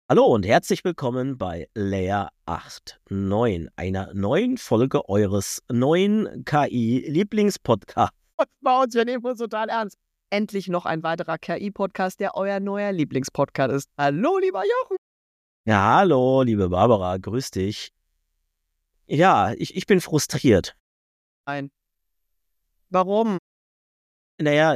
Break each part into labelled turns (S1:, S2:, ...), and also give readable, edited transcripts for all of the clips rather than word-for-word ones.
S1: Hallo und herzlich willkommen bei Layer 8.9, einer neuen Folge eures neuen KI-Lieblingspodcasts.
S2: Bei uns, wir nehmen uns total ernst. Endlich noch ein weiterer KI-Podcast, der euer neuer Lieblingspodcast ist. Hallo, lieber Jochen.
S1: Ja, hallo, liebe Barbara, grüß dich. Ja, ich bin frustriert.
S2: Nein. Warum?
S1: Naja,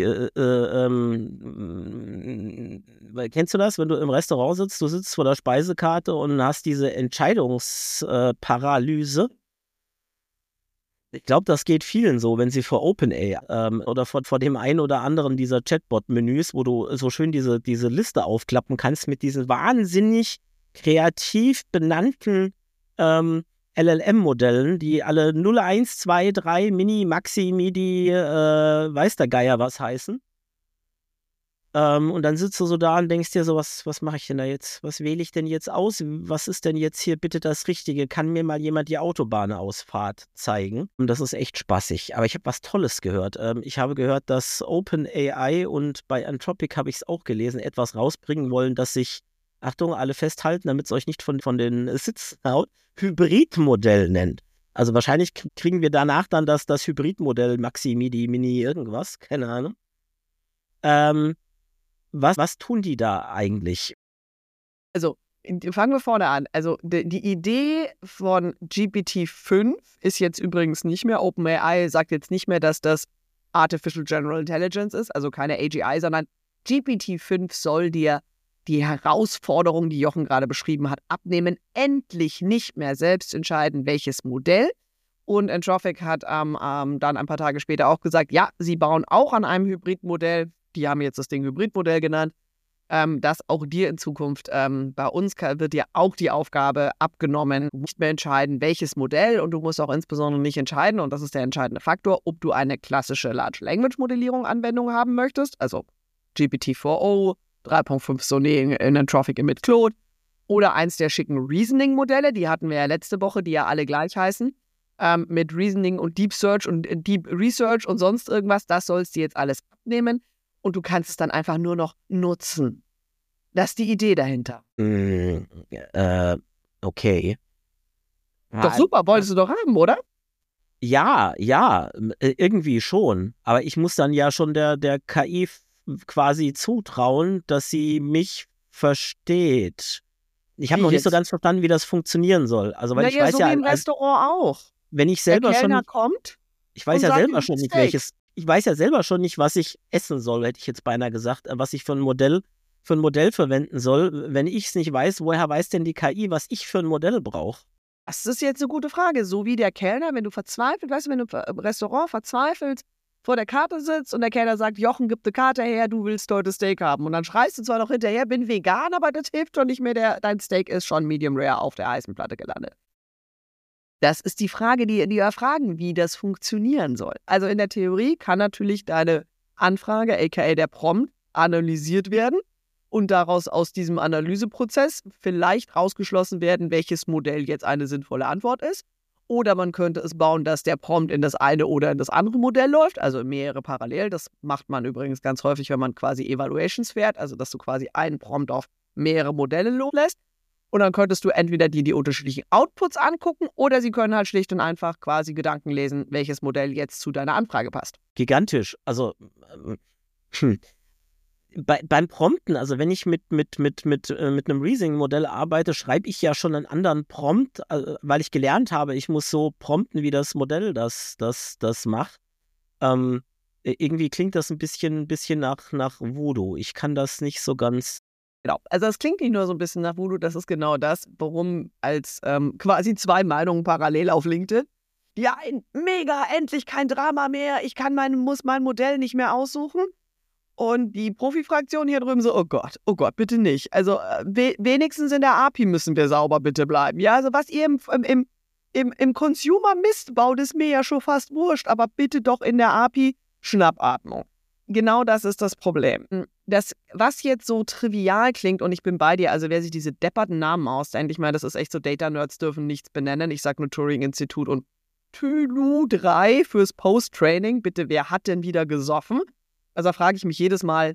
S1: kennst du das, wenn du im Restaurant sitzt, du sitzt vor der Speisekarte und hast diese Entscheidungsparalyse? Ich glaube, das geht vielen so, wenn sie vor OpenAI oder vor dem einen oder anderen dieser Chatbot-Menüs, wo du so schön diese Liste aufklappen kannst mit diesen wahnsinnig kreativ benannten LLM-Modellen, die alle 0, 1, 2, 3, Mini, Maxi, Midi, weiß der Geier was heißen. Und dann sitzt du so da und denkst dir so, was mache ich denn da jetzt? Was wähle ich denn jetzt aus? Was ist denn jetzt hier bitte das Richtige? Kann mir mal jemand die Autobahnausfahrt zeigen? Und das ist echt spaßig. Aber ich habe was Tolles gehört. Ich habe gehört, dass OpenAI und bei Anthropic habe ich es auch gelesen, etwas rausbringen wollen, das sich, Achtung, alle festhalten, damit es euch nicht von den Sitzen haut, Hybridmodell nennt. Also wahrscheinlich kriegen wir danach dann das Hybridmodell Maxi, Midi, Mini, irgendwas. Keine Ahnung. Was tun die da eigentlich?
S2: Also, fangen wir vorne an. Also, die Idee von GPT-5 ist jetzt übrigens nicht mehr, OpenAI sagt jetzt nicht mehr, dass das Artificial General Intelligence ist, also keine AGI, sondern GPT-5 soll dir die Herausforderung, die Jochen gerade beschrieben hat, abnehmen, endlich nicht mehr selbst entscheiden, welches Modell. Und Anthropic hat dann ein paar Tage später auch gesagt, ja, sie bauen auch an einem Hybridmodell, die haben jetzt das Ding Hybridmodell genannt, dass auch dir in Zukunft, bei uns wird dir auch die Aufgabe abgenommen, nicht mehr entscheiden, welches Modell, und du musst auch insbesondere nicht entscheiden, und das ist der entscheidende Faktor, ob du eine klassische Large Language Modellierung Anwendung haben möchtest, also GPT-4o, 3.5 Sonnet in Anthropic mit Claude, oder eins der schicken Reasoning-Modelle, die hatten wir ja letzte Woche, die ja alle gleich heißen, mit Reasoning und Deep Search und Deep Research und sonst irgendwas, das sollst du jetzt alles abnehmen. Und du kannst es dann einfach nur noch nutzen. Das ist die Idee dahinter.
S1: Okay.
S2: Doch super, wolltest du doch haben, oder?
S1: Ja, irgendwie schon. Aber ich muss dann ja schon der KI quasi zutrauen, dass sie mich versteht. Ich habe noch nicht so ganz verstanden, wie das funktionieren soll. Also, weil ich weiß
S2: so
S1: ja,
S2: wie im Restaurant auch.
S1: wenn ich selber
S2: der Kellner
S1: schon,
S2: kommt
S1: ich weiß
S2: und
S1: ja
S2: sagt,
S1: selber schon nicht, ich weiß ja selber schon nicht, was ich essen soll, hätte ich jetzt beinahe gesagt, was ich für ein Modell verwenden soll. Wenn ich es nicht weiß, woher weiß denn die KI, was ich für ein Modell brauche?
S2: Das ist jetzt eine gute Frage. So wie der Kellner, wenn du verzweifelt, weißt du, wenn du im Restaurant verzweifelt vor der Karte sitzt und der Kellner sagt, Jochen, gib eine Karte her, du willst heute Steak haben. Und dann schreist du zwar noch hinterher, bin vegan, aber das hilft doch nicht mehr, dein Steak ist schon medium rare auf der heißen Platte gelandet. Das ist die Frage, die erfragen, wie das funktionieren soll. Also in der Theorie kann natürlich deine Anfrage, aka der Prompt, analysiert werden und daraus aus diesem Analyseprozess vielleicht rausgeschlossen werden, welches Modell jetzt eine sinnvolle Antwort ist. Oder man könnte es bauen, dass der Prompt in das eine oder in das andere Modell läuft, also mehrere parallel. Das macht man übrigens ganz häufig, wenn man quasi Evaluations fährt, also dass du quasi einen Prompt auf mehrere Modelle loslässt. Und dann könntest du entweder die unterschiedlichen Outputs angucken oder sie können halt schlicht und einfach quasi Gedanken lesen, welches Modell jetzt zu deiner Anfrage passt.
S1: Gigantisch. Also, beim Prompten, also wenn ich mit einem Reasoning-Modell arbeite, schreibe ich ja schon einen anderen Prompt, weil ich gelernt habe, ich muss so prompten, wie das Modell das macht. Irgendwie klingt das ein bisschen nach Voodoo. Ich kann das nicht so ganz.
S2: Genau, also es klingt nicht nur so ein bisschen nach Voodoo, das ist genau das, worum als quasi zwei Meinungen parallel auf LinkedIn. Ja, mega, endlich kein Drama mehr, ich muss mein Modell nicht mehr aussuchen. Und die Profi-Fraktion hier drüben so, oh Gott, bitte nicht. Also wenigstens in der API müssen wir sauber bitte bleiben. Ja, also was ihr im Consumer Mist baut, ist mir ja schon fast wurscht, aber bitte doch in der API Schnappatmung. Genau das ist das Problem. Das, was jetzt so trivial klingt, und ich bin bei dir, also wer sich diese depperten Namen ausdenkt, ich meine, das ist echt so, Data-Nerds dürfen nichts benennen. Ich sag nur Turing-Institut und Tylu 3 fürs Post-Training. Bitte, wer hat denn wieder gesoffen? Also da frage ich mich jedes Mal,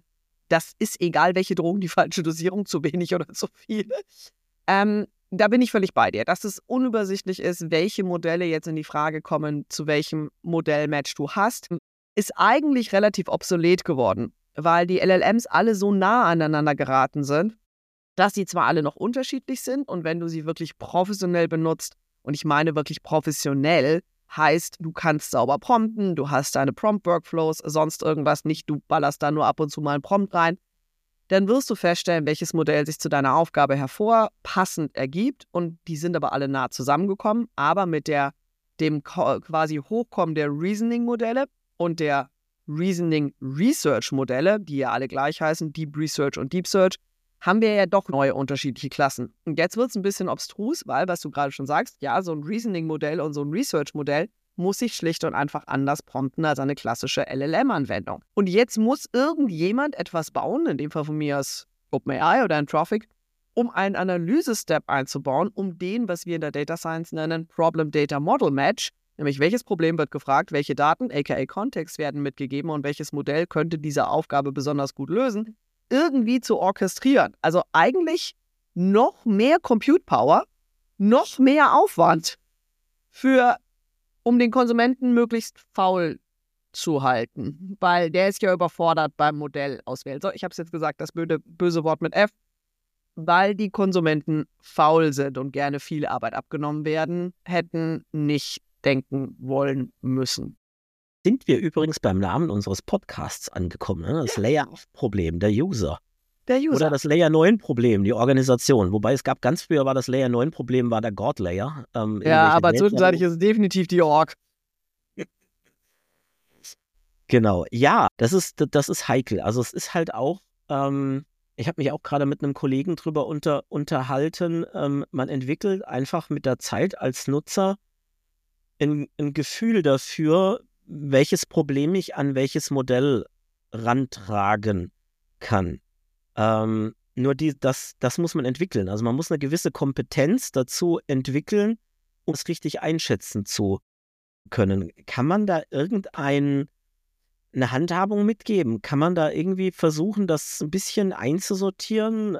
S2: das ist egal, welche Drogen, die falsche Dosierung, zu wenig oder zu viel. Da bin ich völlig bei dir, dass es unübersichtlich ist, welche Modelle jetzt in die Frage kommen, zu welchem Modellmatch du hast, ist eigentlich relativ obsolet geworden, weil die LLMs alle so nah aneinander geraten sind, dass sie zwar alle noch unterschiedlich sind und wenn du sie wirklich professionell benutzt, und ich meine wirklich professionell, heißt, du kannst sauber prompten, du hast deine Prompt-Workflows, sonst irgendwas nicht, du ballerst da nur ab und zu mal einen Prompt rein, dann wirst du feststellen, welches Modell sich zu deiner Aufgabe hervorpassend ergibt und die sind aber alle nah zusammengekommen, aber mit dem quasi Hochkommen der Reasoning-Modelle und der Reasoning-Research-Modelle, die ja alle gleich heißen, Deep Research und Deep Search, haben wir ja doch neue unterschiedliche Klassen. Und jetzt wird es ein bisschen obstrus, weil, was du gerade schon sagst, ja, so ein Reasoning-Modell und so ein Research-Modell muss sich schlicht und einfach anders prompten als eine klassische LLM-Anwendung. Und jetzt muss irgendjemand etwas bauen, in dem Fall von mir aus OpenAI oder Anthropic, um einen Analyse-Step einzubauen, um den, was wir in der Data Science nennen, Problem-Data-Model-Match, nämlich welches Problem wird gefragt, welche Daten, aka Kontext, werden mitgegeben und welches Modell könnte diese Aufgabe besonders gut lösen, irgendwie zu orchestrieren. Also eigentlich noch mehr Compute Power, noch mehr Aufwand um den Konsumenten möglichst faul zu halten, weil der ist ja überfordert beim Modell auswählen. So, ich habe es jetzt gesagt, das böse Wort mit F, weil die Konsumenten faul sind und gerne viel Arbeit abgenommen werden, hätten nicht denken wollen müssen.
S1: Sind wir übrigens beim Namen unseres Podcasts angekommen, ne? Das Layer-8-Problem, der User. Oder das Layer 9-Problem, die Organisation. Wobei es gab ganz früher, war das Layer 9-Problem, war der God-Layer.
S2: Ja, aber zwischenzeitlich ist es definitiv die Org.
S1: Genau, ja, das ist heikel. Also es ist halt auch, ich habe mich auch gerade mit einem Kollegen drüber unterhalten, man entwickelt einfach mit der Zeit als Nutzer ein Gefühl dafür, welches Problem ich an welches Modell rantragen kann. Nur das muss man entwickeln. Also man muss eine gewisse Kompetenz dazu entwickeln, um es richtig einschätzen zu können. Kann man da eine Handhabung mitgeben? Kann man da irgendwie versuchen, das ein bisschen einzusortieren,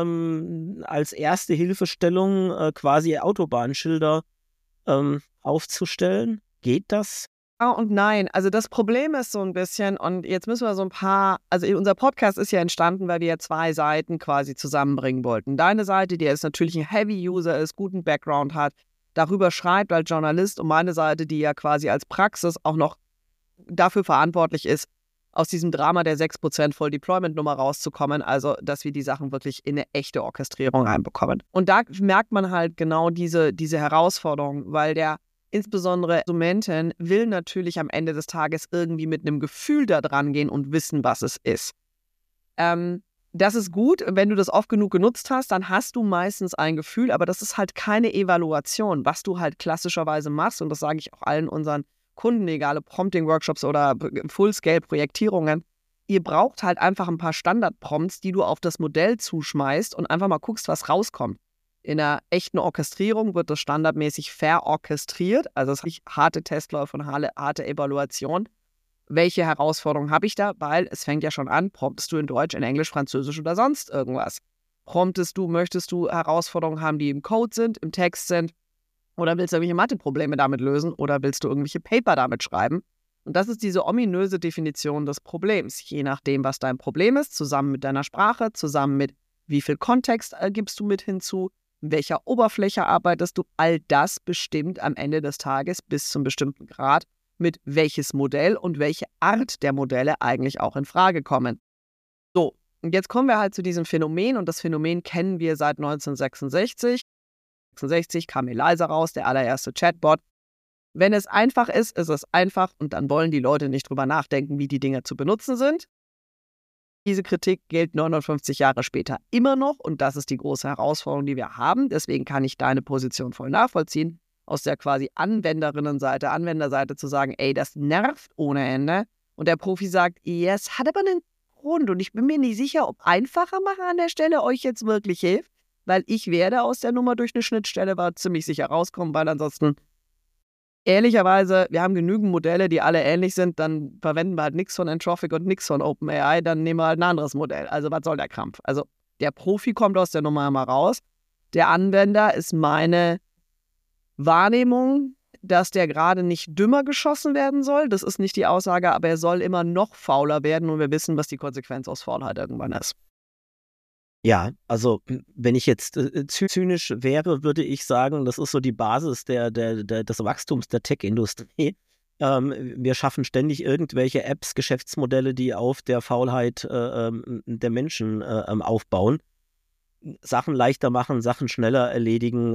S1: als erste Hilfestellung quasi Autobahnschilder aufzustellen? Geht das?
S2: Ja und nein. Also das Problem ist so ein bisschen, und jetzt müssen wir so ein paar, also unser Podcast ist ja entstanden, weil wir ja 2 Seiten quasi zusammenbringen wollten. Deine Seite, die jetzt natürlich ein Heavy-User ist, guten Background hat, darüber schreibt als Journalist, und meine Seite, die ja quasi als Praxis auch noch dafür verantwortlich ist, aus diesem Drama der 6% Voll-Deployment-Nummer rauszukommen, also dass wir die Sachen wirklich in eine echte Orchestrierung reinbekommen. Und da merkt man halt genau diese Herausforderung, weil der insbesondere Konsumentin will natürlich am Ende des Tages irgendwie mit einem Gefühl da dran gehen und wissen, was es ist. Das ist gut, wenn du das oft genug genutzt hast, dann hast du meistens ein Gefühl, aber das ist halt keine Evaluation. Was du halt klassischerweise machst, und das sage ich auch allen unseren Kunden, egal ob Prompting-Workshops oder Full-Scale-Projektierungen, ihr braucht halt einfach ein paar Standard-Prompts, die du auf das Modell zuschmeißt und einfach mal guckst, was rauskommt. In einer echten Orchestrierung wird das standardmäßig verorchestriert, also das ist nicht harte Testläufe und harte Evaluation. Welche Herausforderungen habe ich da? Weil es fängt ja schon an, promptest du in Deutsch, in Englisch, Französisch oder sonst irgendwas? Möchtest du Herausforderungen haben, die im Code sind, im Text sind? Oder willst du irgendwelche Mathe-Probleme damit lösen? Oder willst du irgendwelche Paper damit schreiben? Und das ist diese ominöse Definition des Problems. Je nachdem, was dein Problem ist, zusammen mit deiner Sprache, zusammen mit wie viel Kontext gibst du mit hinzu, in welcher Oberfläche arbeitest du, all das bestimmt am Ende des Tages bis zum bestimmten Grad, mit welches Modell und welche Art der Modelle eigentlich auch in Frage kommen. So, und jetzt kommen wir halt zu diesem Phänomen, und das Phänomen kennen wir seit 1966. 1966 kam ELIZA raus, der allererste Chatbot. Wenn es einfach ist, ist es einfach, und dann wollen die Leute nicht drüber nachdenken, wie die Dinge zu benutzen sind. Diese Kritik gilt 59 Jahre später immer noch, und das ist die große Herausforderung, die wir haben. Deswegen kann ich deine Position voll nachvollziehen, aus der quasi Anwenderseite zu sagen, ey, das nervt ohne Ende. Und der Profi sagt, ja, es hat aber einen Grund, und ich bin mir nicht sicher, ob einfacher machen an der Stelle euch jetzt wirklich hilft, weil ich werde aus der Nummer durch eine Schnittstelle ziemlich sicher rauskommen, weil ansonsten Ehrlicherweise, wir haben genügend Modelle, die alle ähnlich sind, dann verwenden wir halt nichts von Anthropic und nichts von OpenAI, dann nehmen wir halt ein anderes Modell. Also was soll der Krampf? Also der Profi kommt aus der Nummer mal raus. Der Anwender ist meine Wahrnehmung, dass der gerade nicht dümmer geschossen werden soll. Das ist nicht die Aussage, aber er soll immer noch fauler werden und wir wissen, was die Konsequenz aus Faulheit irgendwann ist.
S1: Ja, also wenn ich jetzt zynisch wäre, würde ich sagen, das ist so die Basis des Wachstums der Tech-Industrie. Wir schaffen ständig irgendwelche Apps, Geschäftsmodelle, die auf der Faulheit der Menschen aufbauen. Sachen leichter machen, Sachen schneller erledigen.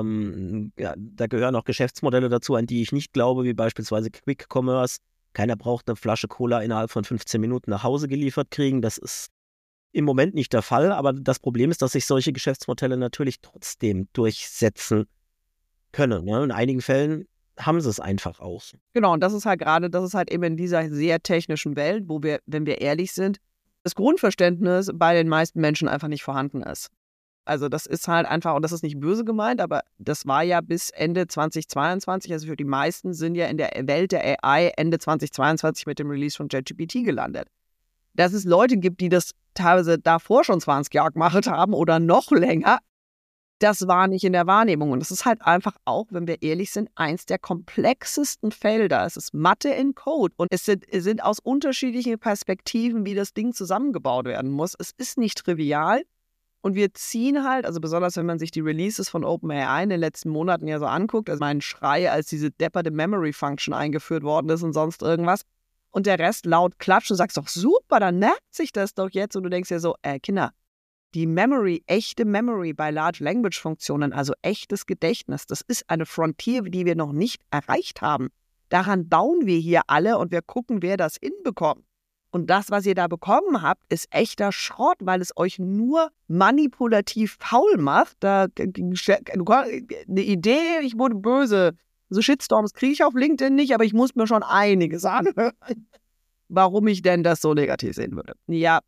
S1: Ja, da gehören auch Geschäftsmodelle dazu, an die ich nicht glaube, wie beispielsweise Quick Commerce. Keiner braucht eine Flasche Cola innerhalb von 15 Minuten nach Hause geliefert kriegen. Das ist im Moment nicht der Fall, aber das Problem ist, dass sich solche Geschäftsmodelle natürlich trotzdem durchsetzen können. Ne? In einigen Fällen haben sie es einfach auch.
S2: Genau, und das ist halt eben in dieser sehr technischen Welt, wo wir, wenn wir ehrlich sind, das Grundverständnis bei den meisten Menschen einfach nicht vorhanden ist. Also das ist halt einfach, und das ist nicht böse gemeint, aber das war ja bis Ende 2022, also für die meisten sind ja in der Welt der AI Ende 2022 mit dem Release von ChatGPT gelandet. Dass es Leute gibt, die das teilweise davor schon 20 Jahre gemacht haben oder noch länger, das war nicht in der Wahrnehmung. Und das ist halt einfach auch, wenn wir ehrlich sind, eins der komplexesten Felder. Es ist Mathe in Code und es sind aus unterschiedlichen Perspektiven, wie das Ding zusammengebaut werden muss. Es ist nicht trivial und wir ziehen halt, also besonders wenn man sich die Releases von OpenAI in den letzten Monaten ja so anguckt, also mein Schrei, als diese depperte Memory Function eingeführt worden ist und sonst irgendwas, und der Rest laut klatscht und sagst doch, super, dann merkt sich das doch jetzt. Und du denkst dir so, Kinder, die Memory, echte Memory bei Large Language Funktionen, also echtes Gedächtnis, das ist eine Frontier, die wir noch nicht erreicht haben. Daran bauen wir hier alle und wir gucken, wer das hinbekommt. Und das, was ihr da bekommen habt, ist echter Schrott, weil es euch nur manipulativ faul macht. Eine Idee, ich wurde böse. So Shitstorms kriege ich auf LinkedIn nicht, aber ich muss mir schon einiges anhören, warum ich denn das so negativ sehen würde. Ja,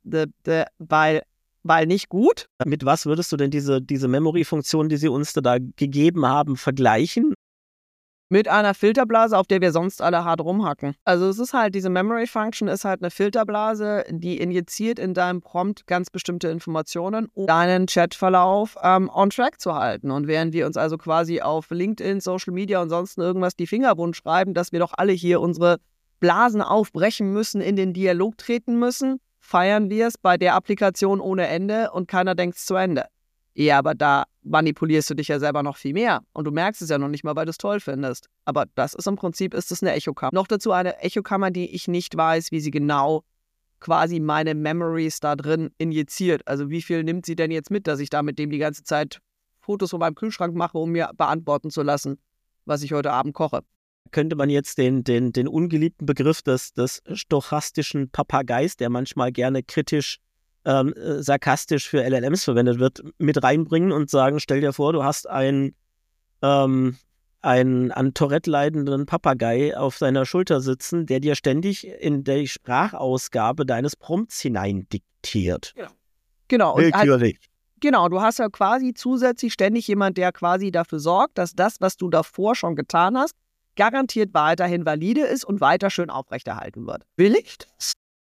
S2: weil nicht gut.
S1: Mit was würdest du denn diese Memory-Funktion, die sie uns da gegeben haben, vergleichen?
S2: Mit einer Filterblase, auf der wir sonst alle hart rumhacken. Also es ist halt, diese Memory Function ist halt eine Filterblase, die injiziert in deinem Prompt ganz bestimmte Informationen, um deinen Chatverlauf on track zu halten. Und während wir uns also quasi auf LinkedIn, Social Media und sonst irgendwas die Finger wund schreiben, dass wir doch alle hier unsere Blasen aufbrechen müssen, in den Dialog treten müssen, feiern wir es bei der Applikation ohne Ende und keiner denkt es zu Ende. Ja, aber da manipulierst du dich ja selber noch viel mehr. Und du merkst es ja noch nicht mal, weil du es toll findest. Aber das ist im Prinzip, ist es eine Echokammer. Noch dazu eine Echokammer, die ich nicht weiß, wie sie genau quasi meine Memories da drin injiziert. Also wie viel nimmt sie denn jetzt mit, dass ich da mit dem die ganze Zeit Fotos von meinem Kühlschrank mache, um mir beantworten zu lassen, was ich heute Abend koche.
S1: Könnte man jetzt den ungeliebten Begriff des stochastischen Papageis, der manchmal gerne kritisch sarkastisch für LLMs verwendet wird, mit reinbringen und sagen, stell dir vor, du hast einen an Tourette leidenden Papagei auf deiner Schulter sitzen, der dir ständig in die Sprachausgabe deines Prompts hineindiktiert.
S2: Genau.
S1: Willkürlich.
S2: Genau, du hast ja quasi zusätzlich ständig jemand, der quasi dafür sorgt, dass das, was du davor schon getan hast, garantiert weiterhin valide ist und weiter schön aufrechterhalten wird. Will ich das?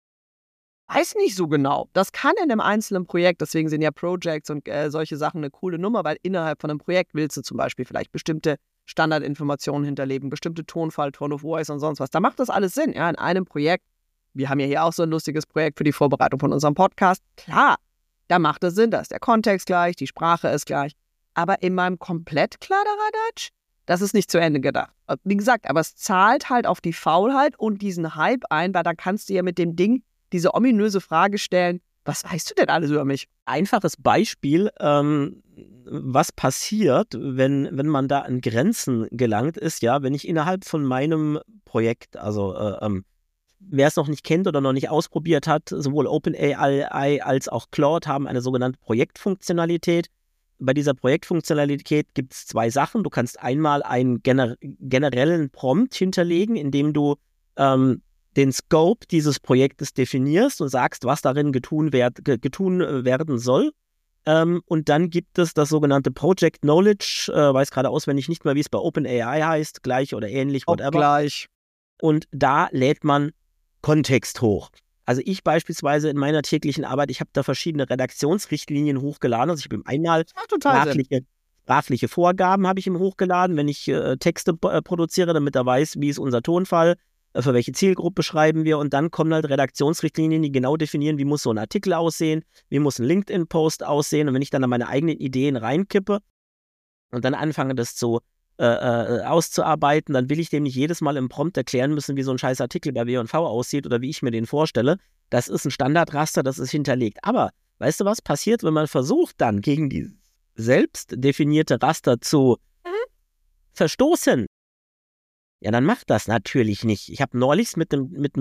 S2: Weiß nicht so genau. Das kann in einem einzelnen Projekt, deswegen sind ja Projects und solche Sachen eine coole Nummer, weil innerhalb von einem Projekt willst du zum Beispiel vielleicht bestimmte Standardinformationen hinterlegen, bestimmte Tonfall, Tone of Voice und sonst was. Da macht das alles Sinn. Ja, in einem Projekt, wir haben ja hier auch so ein lustiges Projekt für die Vorbereitung von unserem Podcast. Klar, da macht es Sinn, da ist der Kontext gleich, die Sprache ist gleich. Aber in meinem komplett Kladderadatsch, das ist nicht zu Ende gedacht. Wie gesagt, aber es zahlt halt auf die Faulheit und diesen Hype ein, weil da kannst du ja mit dem Ding diese ominöse Frage stellen, was weißt du denn alles über mich?
S1: Einfaches Beispiel, was passiert, wenn man da an Grenzen gelangt ist, ja, wenn ich innerhalb von meinem Projekt, also wer es noch nicht kennt oder noch nicht ausprobiert hat, sowohl OpenAI als auch Claude haben eine sogenannte Projektfunktionalität. Bei dieser Projektfunktionalität gibt es zwei Sachen. Du kannst einmal einen generellen Prompt hinterlegen, indem du den Scope dieses Projektes definierst und sagst, was darin getun werden soll. Und dann gibt es das sogenannte Project Knowledge, weiß gerade auswendig nicht mehr, wie es bei OpenAI heißt, gleich oder ähnlich, whatever.
S2: Gleich.
S1: Und da lädt man Kontext hoch. Also ich beispielsweise in meiner täglichen Arbeit, ich habe da verschiedene Redaktionsrichtlinien hochgeladen. Also ich habe einmal sprachliche Vorgaben habe ich ihm hochgeladen, wenn ich Texte produziere, damit er weiß, wie ist unser Tonfall, für welche Zielgruppe schreiben wir. Und dann kommen halt Redaktionsrichtlinien, die genau definieren, wie muss so ein Artikel aussehen, wie muss ein LinkedIn-Post aussehen. Und wenn ich dann meine eigenen Ideen reinkippe und dann anfange, das auszuarbeiten, dann will ich dem nicht jedes Mal im Prompt erklären müssen, wie so ein scheiß Artikel bei W&V aussieht oder wie ich mir den vorstelle. Das ist ein Standardraster, das ist hinterlegt. Aber weißt du, was passiert, wenn man versucht, dann gegen die selbst definierte Raster zu verstoßen? Ja, dann macht das natürlich nicht. Ich habe neulich mit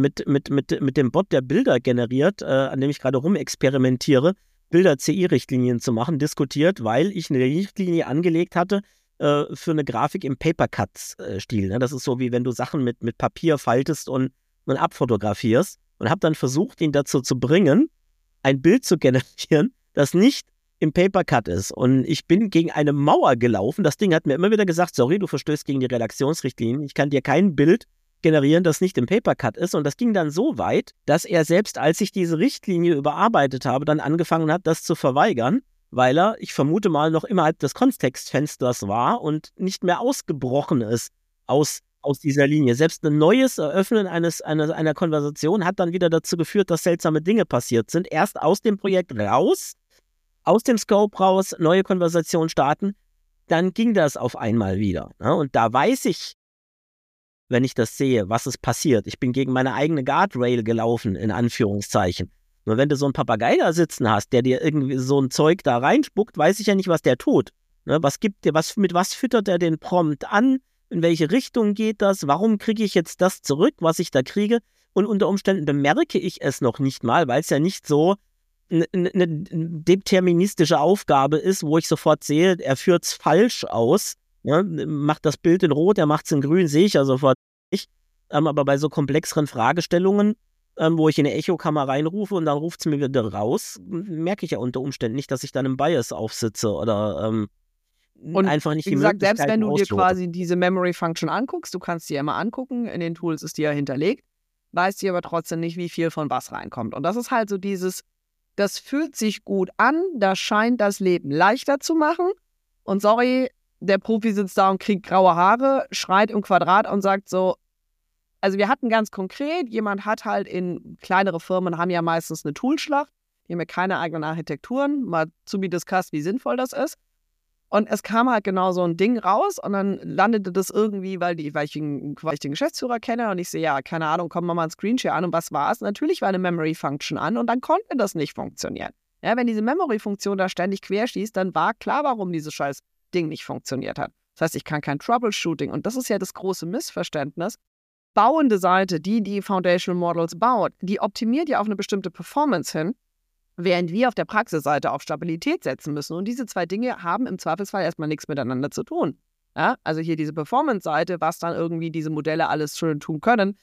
S1: dem Bot, der Bilder generiert, an dem ich gerade rumexperimentiere, Bilder-CI-Richtlinien zu machen, diskutiert, weil ich eine Richtlinie angelegt hatte, für eine Grafik im Papercut-Stil. Ne? Das ist so, wie wenn du Sachen mit Papier faltest und abfotografierst. Und habe dann versucht, ihn dazu zu bringen, ein Bild zu generieren, das nicht im Papercut ist. Und ich bin gegen eine Mauer gelaufen. Das Ding hat mir immer wieder gesagt, sorry, du verstößt gegen die Redaktionsrichtlinien. Ich kann dir kein Bild generieren, das nicht im Papercut ist. Und das ging dann so weit, dass er selbst, als ich diese Richtlinie überarbeitet habe, dann angefangen hat, das zu verweigern, weil er, ich vermute mal, noch innerhalb des Kontextfensters war und nicht mehr ausgebrochen ist aus dieser Linie. Selbst ein neues Eröffnen einer Konversation hat dann wieder dazu geführt, dass seltsame Dinge passiert sind. Erst aus dem Projekt raus, aus dem Scope raus, neue Konversation starten, dann ging das auf einmal wieder. Ne? Und da weiß ich, wenn ich das sehe, was ist passiert. Ich bin gegen meine eigene Guardrail gelaufen, in Anführungszeichen. Nur wenn du so einen Papagei da sitzen hast, der dir irgendwie so ein Zeug da reinspuckt, weiß ich ja nicht, was der tut. Ne? Mit was füttert er den Prompt an? In welche Richtung geht das? Warum kriege ich jetzt das zurück, was ich da kriege? Und unter Umständen bemerke ich es noch nicht mal, weil es ja nicht so eine deterministische Aufgabe ist, wo ich sofort sehe, er führt es falsch aus. Ja? Macht das Bild in Rot, er macht es in Grün, sehe ich ja sofort nicht. Aber bei so komplexeren Fragestellungen, wo ich in eine Echokammer reinrufe und dann ruft es mir wieder raus, merke ich ja unter Umständen nicht, dass ich dann im Bias aufsitze oder
S2: und
S1: einfach nicht
S2: wie
S1: die
S2: gesagt,
S1: Möglichkeit
S2: selbst wenn du dir
S1: auslote.
S2: quasi diese Memory Function anguckst, du kannst die ja immer angucken, in den Tools ist die ja hinterlegt, weißt du aber trotzdem nicht, wie viel von was reinkommt. Und das ist halt so dieses, das fühlt sich gut an, das scheint das Leben leichter zu machen. Und sorry, der Profi sitzt da und kriegt graue Haare, schreit im Quadrat und sagt so, also wir hatten ganz konkret, jemand hat halt kleinere Firmen haben ja meistens eine Toolschlacht, die haben ja keine eigenen Architekturen, mal to be discussed, wie sinnvoll das ist. Und es kam halt genau so ein Ding raus und dann landete das irgendwie, weil ich den Geschäftsführer kenne und ich sehe, ja, keine Ahnung, kommen wir mal ein Screenshare an und was war es? Natürlich war eine Memory Function an und dann konnte das nicht funktionieren. Ja, wenn diese Memory Funktion da ständig querschießt, dann war klar, warum dieses scheiß Ding nicht funktioniert hat. Das heißt, ich kann kein Troubleshooting und das ist ja das große Missverständnis. Bauende Seite, die Foundational Models baut, die optimiert ja auf eine bestimmte Performance hin, während wir auf der Praxisseite auf Stabilität setzen müssen. Und diese zwei Dinge haben im Zweifelsfall erstmal nichts miteinander zu tun. Ja? Also hier diese Performance-Seite, was dann irgendwie diese Modelle alles schön tun können.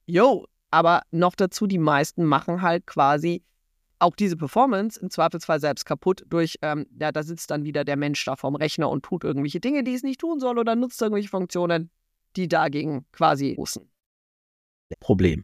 S2: Aber noch dazu, die meisten machen halt quasi auch diese Performance im Zweifelsfall selbst kaputt durch, da sitzt dann wieder der Mensch da vorm Rechner und tut irgendwelche Dinge, die es nicht tun soll oder nutzt irgendwelche Funktionen, die dagegen quasi stoßen.
S1: Problem.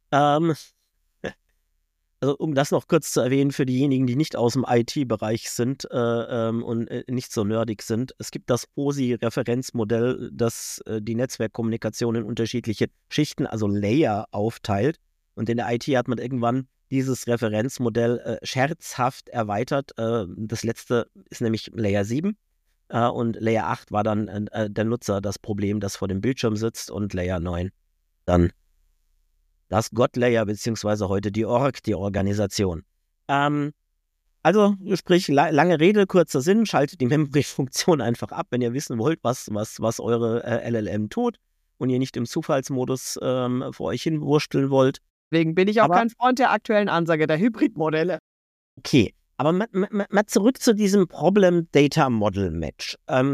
S1: Also um das noch kurz zu erwähnen für diejenigen, die nicht aus dem IT-Bereich sind und nicht so nerdig sind. Es gibt das OSI-Referenzmodell, das die Netzwerkkommunikation in unterschiedliche Schichten, also Layer, aufteilt. Und in der IT hat man irgendwann dieses Referenzmodell scherzhaft erweitert. Das letzte ist nämlich Layer 7. Und Layer 8 war dann der Nutzer das Problem, das vor dem Bildschirm sitzt. Und Layer 9 dann das God-Layer, beziehungsweise heute die Org, die Organisation. Also, sprich, lange Rede, kurzer Sinn, schaltet die Memory-Funktion einfach ab, wenn ihr wissen wollt, was eure LLM tut und ihr nicht im Zufallsmodus vor euch hinwursteln wollt.
S2: Deswegen bin ich auch kein Freund der aktuellen Ansage der Hybrid-Modelle.
S1: Okay, aber mal zurück zu diesem Problem-Data-Model-Match.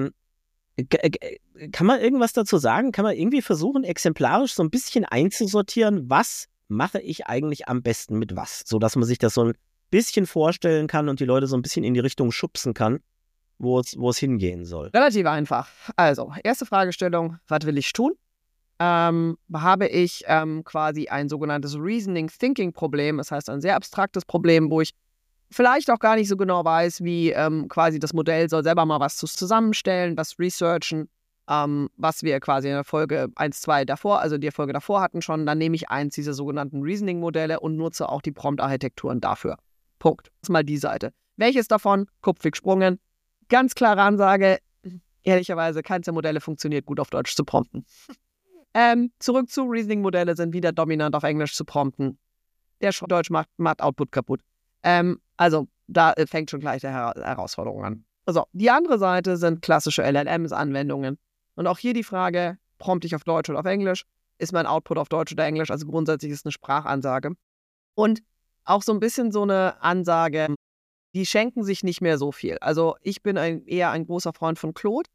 S1: Kann man irgendwas dazu sagen? Kann man irgendwie versuchen, exemplarisch so ein bisschen einzusortieren, was mache ich eigentlich am besten mit was? Sodass man sich das so bisschen vorstellen kann und die Leute so ein bisschen in die Richtung schubsen kann, wo es hingehen soll.
S2: Relativ einfach. Also, erste Fragestellung, was will ich tun? Habe ich quasi ein sogenanntes Reasoning Thinking Problem, das heißt ein sehr abstraktes Problem, wo ich vielleicht auch gar nicht so genau weiß, wie quasi das Modell soll selber mal was zusammenstellen, was researchen, was wir quasi in der Folge 1, 2 davor, also die Folge davor hatten schon, dann nehme ich eins dieser sogenannten Reasoning-Modelle und nutze auch die Prompt-Architekturen dafür. Punkt. Das ist mal die Seite. Welches davon? Kupfig gesprungen. Ganz klare Ansage, ehrlicherweise, keins der Modelle funktioniert gut auf Deutsch zu prompten. Zurück zu Reasoning-Modelle sind wieder dominant auf Englisch zu prompten. Der Deutsch macht Output kaputt. Also da fängt schon gleich die Herausforderung an. Also, die andere Seite sind klassische LLMs-Anwendungen. Und auch hier die Frage, prompte ich auf Deutsch oder auf Englisch? Ist mein Output auf Deutsch oder Englisch? Also grundsätzlich ist es eine Sprachansage. Und auch so ein bisschen so eine Ansage, die schenken sich nicht mehr so viel. Also ich bin eher ein großer Freund von Claude.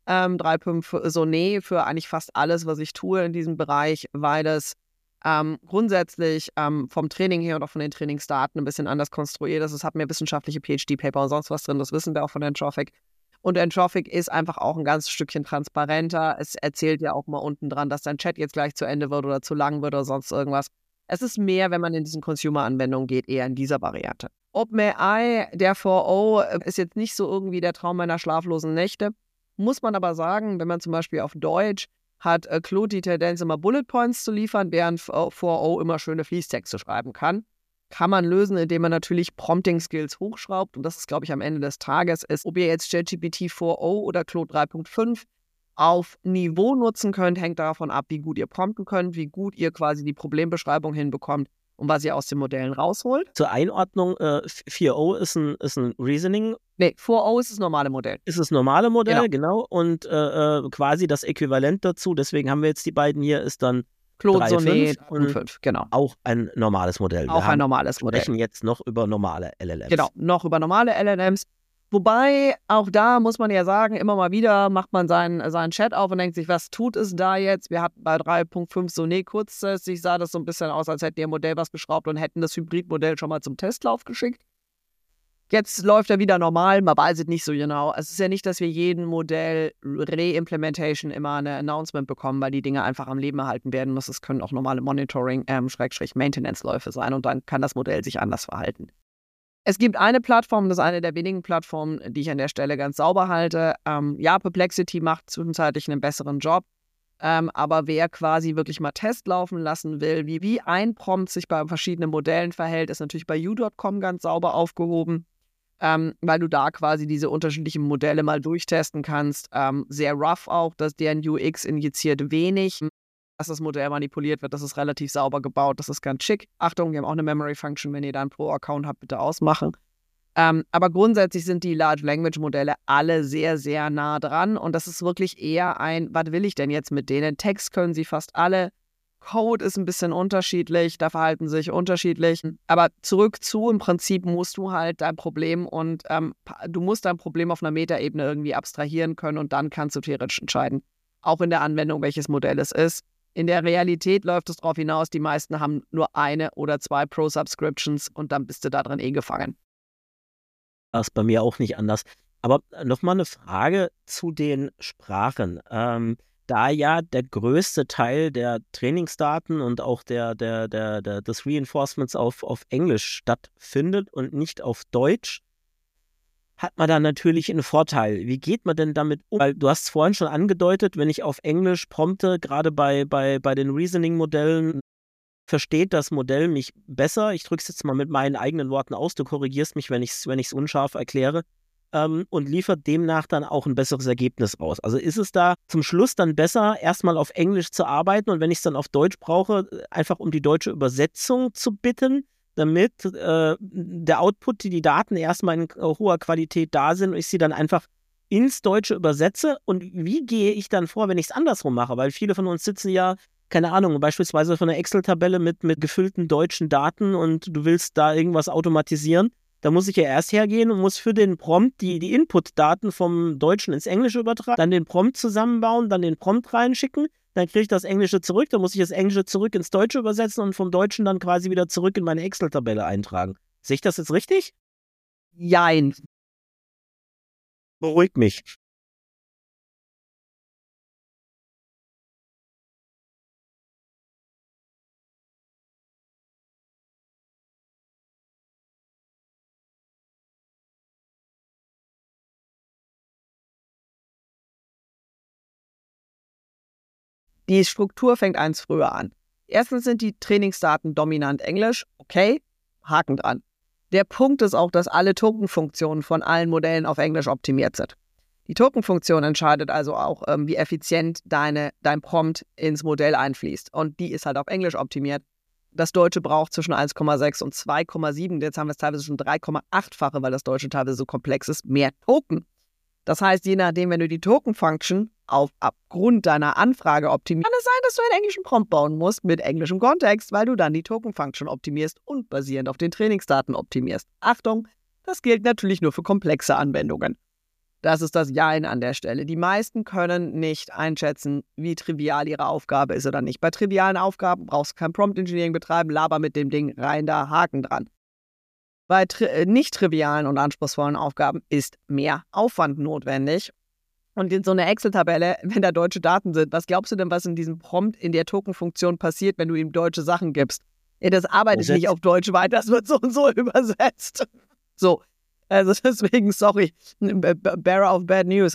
S2: 3.5 Sonnet für eigentlich fast alles, was ich tue in diesem Bereich, weil es grundsätzlich vom Training her und auch von den Trainingsdaten ein bisschen anders konstruiert ist. Es hat mehr wissenschaftliche PhD-Paper und sonst was drin, das wissen wir auch von Anthropic. Und Anthropic ist einfach auch ein ganz Stückchen transparenter. Es erzählt ja auch mal unten dran, dass dein Chat jetzt gleich zu Ende wird oder zu lang wird oder sonst irgendwas. Es ist mehr, wenn man in diesen Consumer-Anwendungen geht, eher in dieser Variante. OpenAI, der 4o, ist jetzt nicht so irgendwie der Traum meiner schlaflosen Nächte. Muss man aber sagen, wenn man zum Beispiel auf Deutsch hat Claude die Tendenz, immer Bullet Points zu liefern, während 4o immer schöne Fließtexte schreiben kann. Kann man lösen, indem man natürlich Prompting-Skills hochschraubt. Und das ist, glaube ich, am Ende des Tages, ob ihr jetzt ChatGPT 4o oder Claude 3.5 auf Niveau nutzen könnt, hängt davon ab, wie gut ihr prompten könnt, wie gut ihr quasi die Problembeschreibung hinbekommt und was ihr aus den Modellen rausholt.
S1: Zur Einordnung, 4o ist ein Reasoning.
S2: Nee, 4o ist das normale Modell.
S1: Ist das normale Modell, genau. Und quasi das Äquivalent dazu, deswegen haben wir jetzt die beiden hier, ist dann
S2: Claude
S1: 3.5
S2: Sonnet
S1: und
S2: 5, genau.
S1: auch ein normales Modell.
S2: Auch ein normales Modell.
S1: Wir sprechen jetzt noch über normale LLMs.
S2: Genau, noch über normale LLMs. Wobei, auch da muss man ja sagen, immer mal wieder macht man seinen Chat auf und denkt sich, was tut es da jetzt? Wir hatten bei 3.5 Sonnet kurztestig, sah das so ein bisschen aus, als hätten die Modell was geschraubt und hätten das Hybridmodell schon mal zum Testlauf geschickt. Jetzt läuft er wieder normal, man weiß es nicht so genau. Es ist ja nicht, dass wir jeden Modell Re-Implementation immer eine Announcement bekommen, weil die Dinge einfach am Leben erhalten werden müssen. Es können auch normale Monitoring-Maintenance-Läufe sein und dann kann das Modell sich anders verhalten. Es gibt eine Plattform, das ist eine der wenigen Plattformen, die ich an der Stelle ganz sauber halte. Ja, Perplexity macht zwischenzeitlich einen besseren Job, aber wer quasi wirklich mal Test laufen lassen will, wie ein Prompt sich bei verschiedenen Modellen verhält, ist natürlich bei U.com ganz sauber aufgehoben, weil du da quasi diese unterschiedlichen Modelle mal durchtesten kannst. Sehr rough auch, dass deren UX injiziert wenig. Dass das Modell manipuliert wird, das ist relativ sauber gebaut, das ist ganz schick. Achtung, wir haben auch eine Memory Function, wenn ihr da einen Pro-Account habt, bitte ausmachen. Aber grundsätzlich sind die Large Language Modelle alle sehr, sehr nah dran und das ist wirklich eher was will ich denn jetzt mit denen? Text können sie fast alle, Code ist ein bisschen unterschiedlich, da verhalten sie sich unterschiedlich, aber zurück zu, im Prinzip musst du halt dein Problem und du musst dein Problem auf einer Metaebene irgendwie abstrahieren können und dann kannst du theoretisch entscheiden, auch in der Anwendung, welches Modell es ist. In der Realität läuft es darauf hinaus, die meisten haben nur eine oder zwei Pro-Subscriptions und dann bist du da drin gefangen.
S1: Das ist bei mir auch nicht anders. Aber nochmal eine Frage zu den Sprachen. Da ja der größte Teil der Trainingsdaten und auch des Reinforcements auf Englisch stattfindet und nicht auf Deutsch, hat man da natürlich einen Vorteil. Wie geht man denn damit um? Weil du hast es vorhin schon angedeutet, wenn ich auf Englisch prompte, gerade bei den Reasoning-Modellen, versteht das Modell mich besser. Ich drücke es jetzt mal mit meinen eigenen Worten aus. Du korrigierst mich, wenn ich es unscharf erkläre. Und liefert demnach dann auch ein besseres Ergebnis raus. Also ist es da zum Schluss dann besser, erstmal auf Englisch zu arbeiten und wenn ich es dann auf Deutsch brauche, einfach um die deutsche Übersetzung zu bitten, damit der Output, die Daten erstmal in hoher Qualität da sind und ich sie dann einfach ins Deutsche übersetze. Und wie gehe ich dann vor, wenn ich es andersrum mache? Weil viele von uns sitzen ja, keine Ahnung, beispielsweise von einer Excel-Tabelle mit gefüllten deutschen Daten und du willst da irgendwas automatisieren. Da muss ich ja erst hergehen und muss für den Prompt die Input-Daten vom Deutschen ins Englische übertragen, dann den Prompt zusammenbauen, dann den Prompt reinschicken, dann kriege ich das Englische zurück, dann muss ich das Englische zurück ins Deutsche übersetzen und vom Deutschen dann quasi wieder zurück in meine Excel-Tabelle eintragen. Sehe ich das jetzt richtig?
S2: Jein.
S1: Beruhigt mich.
S2: Die Struktur fängt eins früher an. Erstens sind die Trainingsdaten dominant Englisch. Okay, Haken dran. Der Punkt ist auch, dass alle Token-Funktionen von allen Modellen auf Englisch optimiert sind. Die Token-Funktion entscheidet also auch, wie effizient dein Prompt ins Modell einfließt. Und die ist halt auf Englisch optimiert. Das Deutsche braucht zwischen 1,6 und 2,7. Jetzt haben wir es teilweise schon 3,8-fache, weil das Deutsche teilweise so komplex ist, mehr Token. Das heißt, je nachdem, wenn du die Token-Function aufgrund deiner Anfrage optimierst, kann es sein, dass du einen englischen Prompt bauen musst mit englischem Kontext, weil du dann die Token-Function optimierst und basierend auf den Trainingsdaten optimierst. Achtung, das gilt natürlich nur für komplexe Anwendungen. Das ist das Jein an der Stelle. Die meisten können nicht einschätzen, wie trivial ihre Aufgabe ist oder nicht. Bei trivialen Aufgaben brauchst du kein Prompt-Engineering betreiben, laber mit dem Ding rein da, Haken dran. Bei nicht trivialen und anspruchsvollen Aufgaben ist mehr Aufwand notwendig. Und in so einer Excel-Tabelle, wenn da deutsche Daten sind, was glaubst du denn, was in diesem Prompt in der Token-Funktion passiert, wenn du ihm deutsche Sachen gibst? Das arbeitet nicht auf Deutsch weiter, das wird so und so übersetzt. So, also deswegen, sorry, bearer of bad news.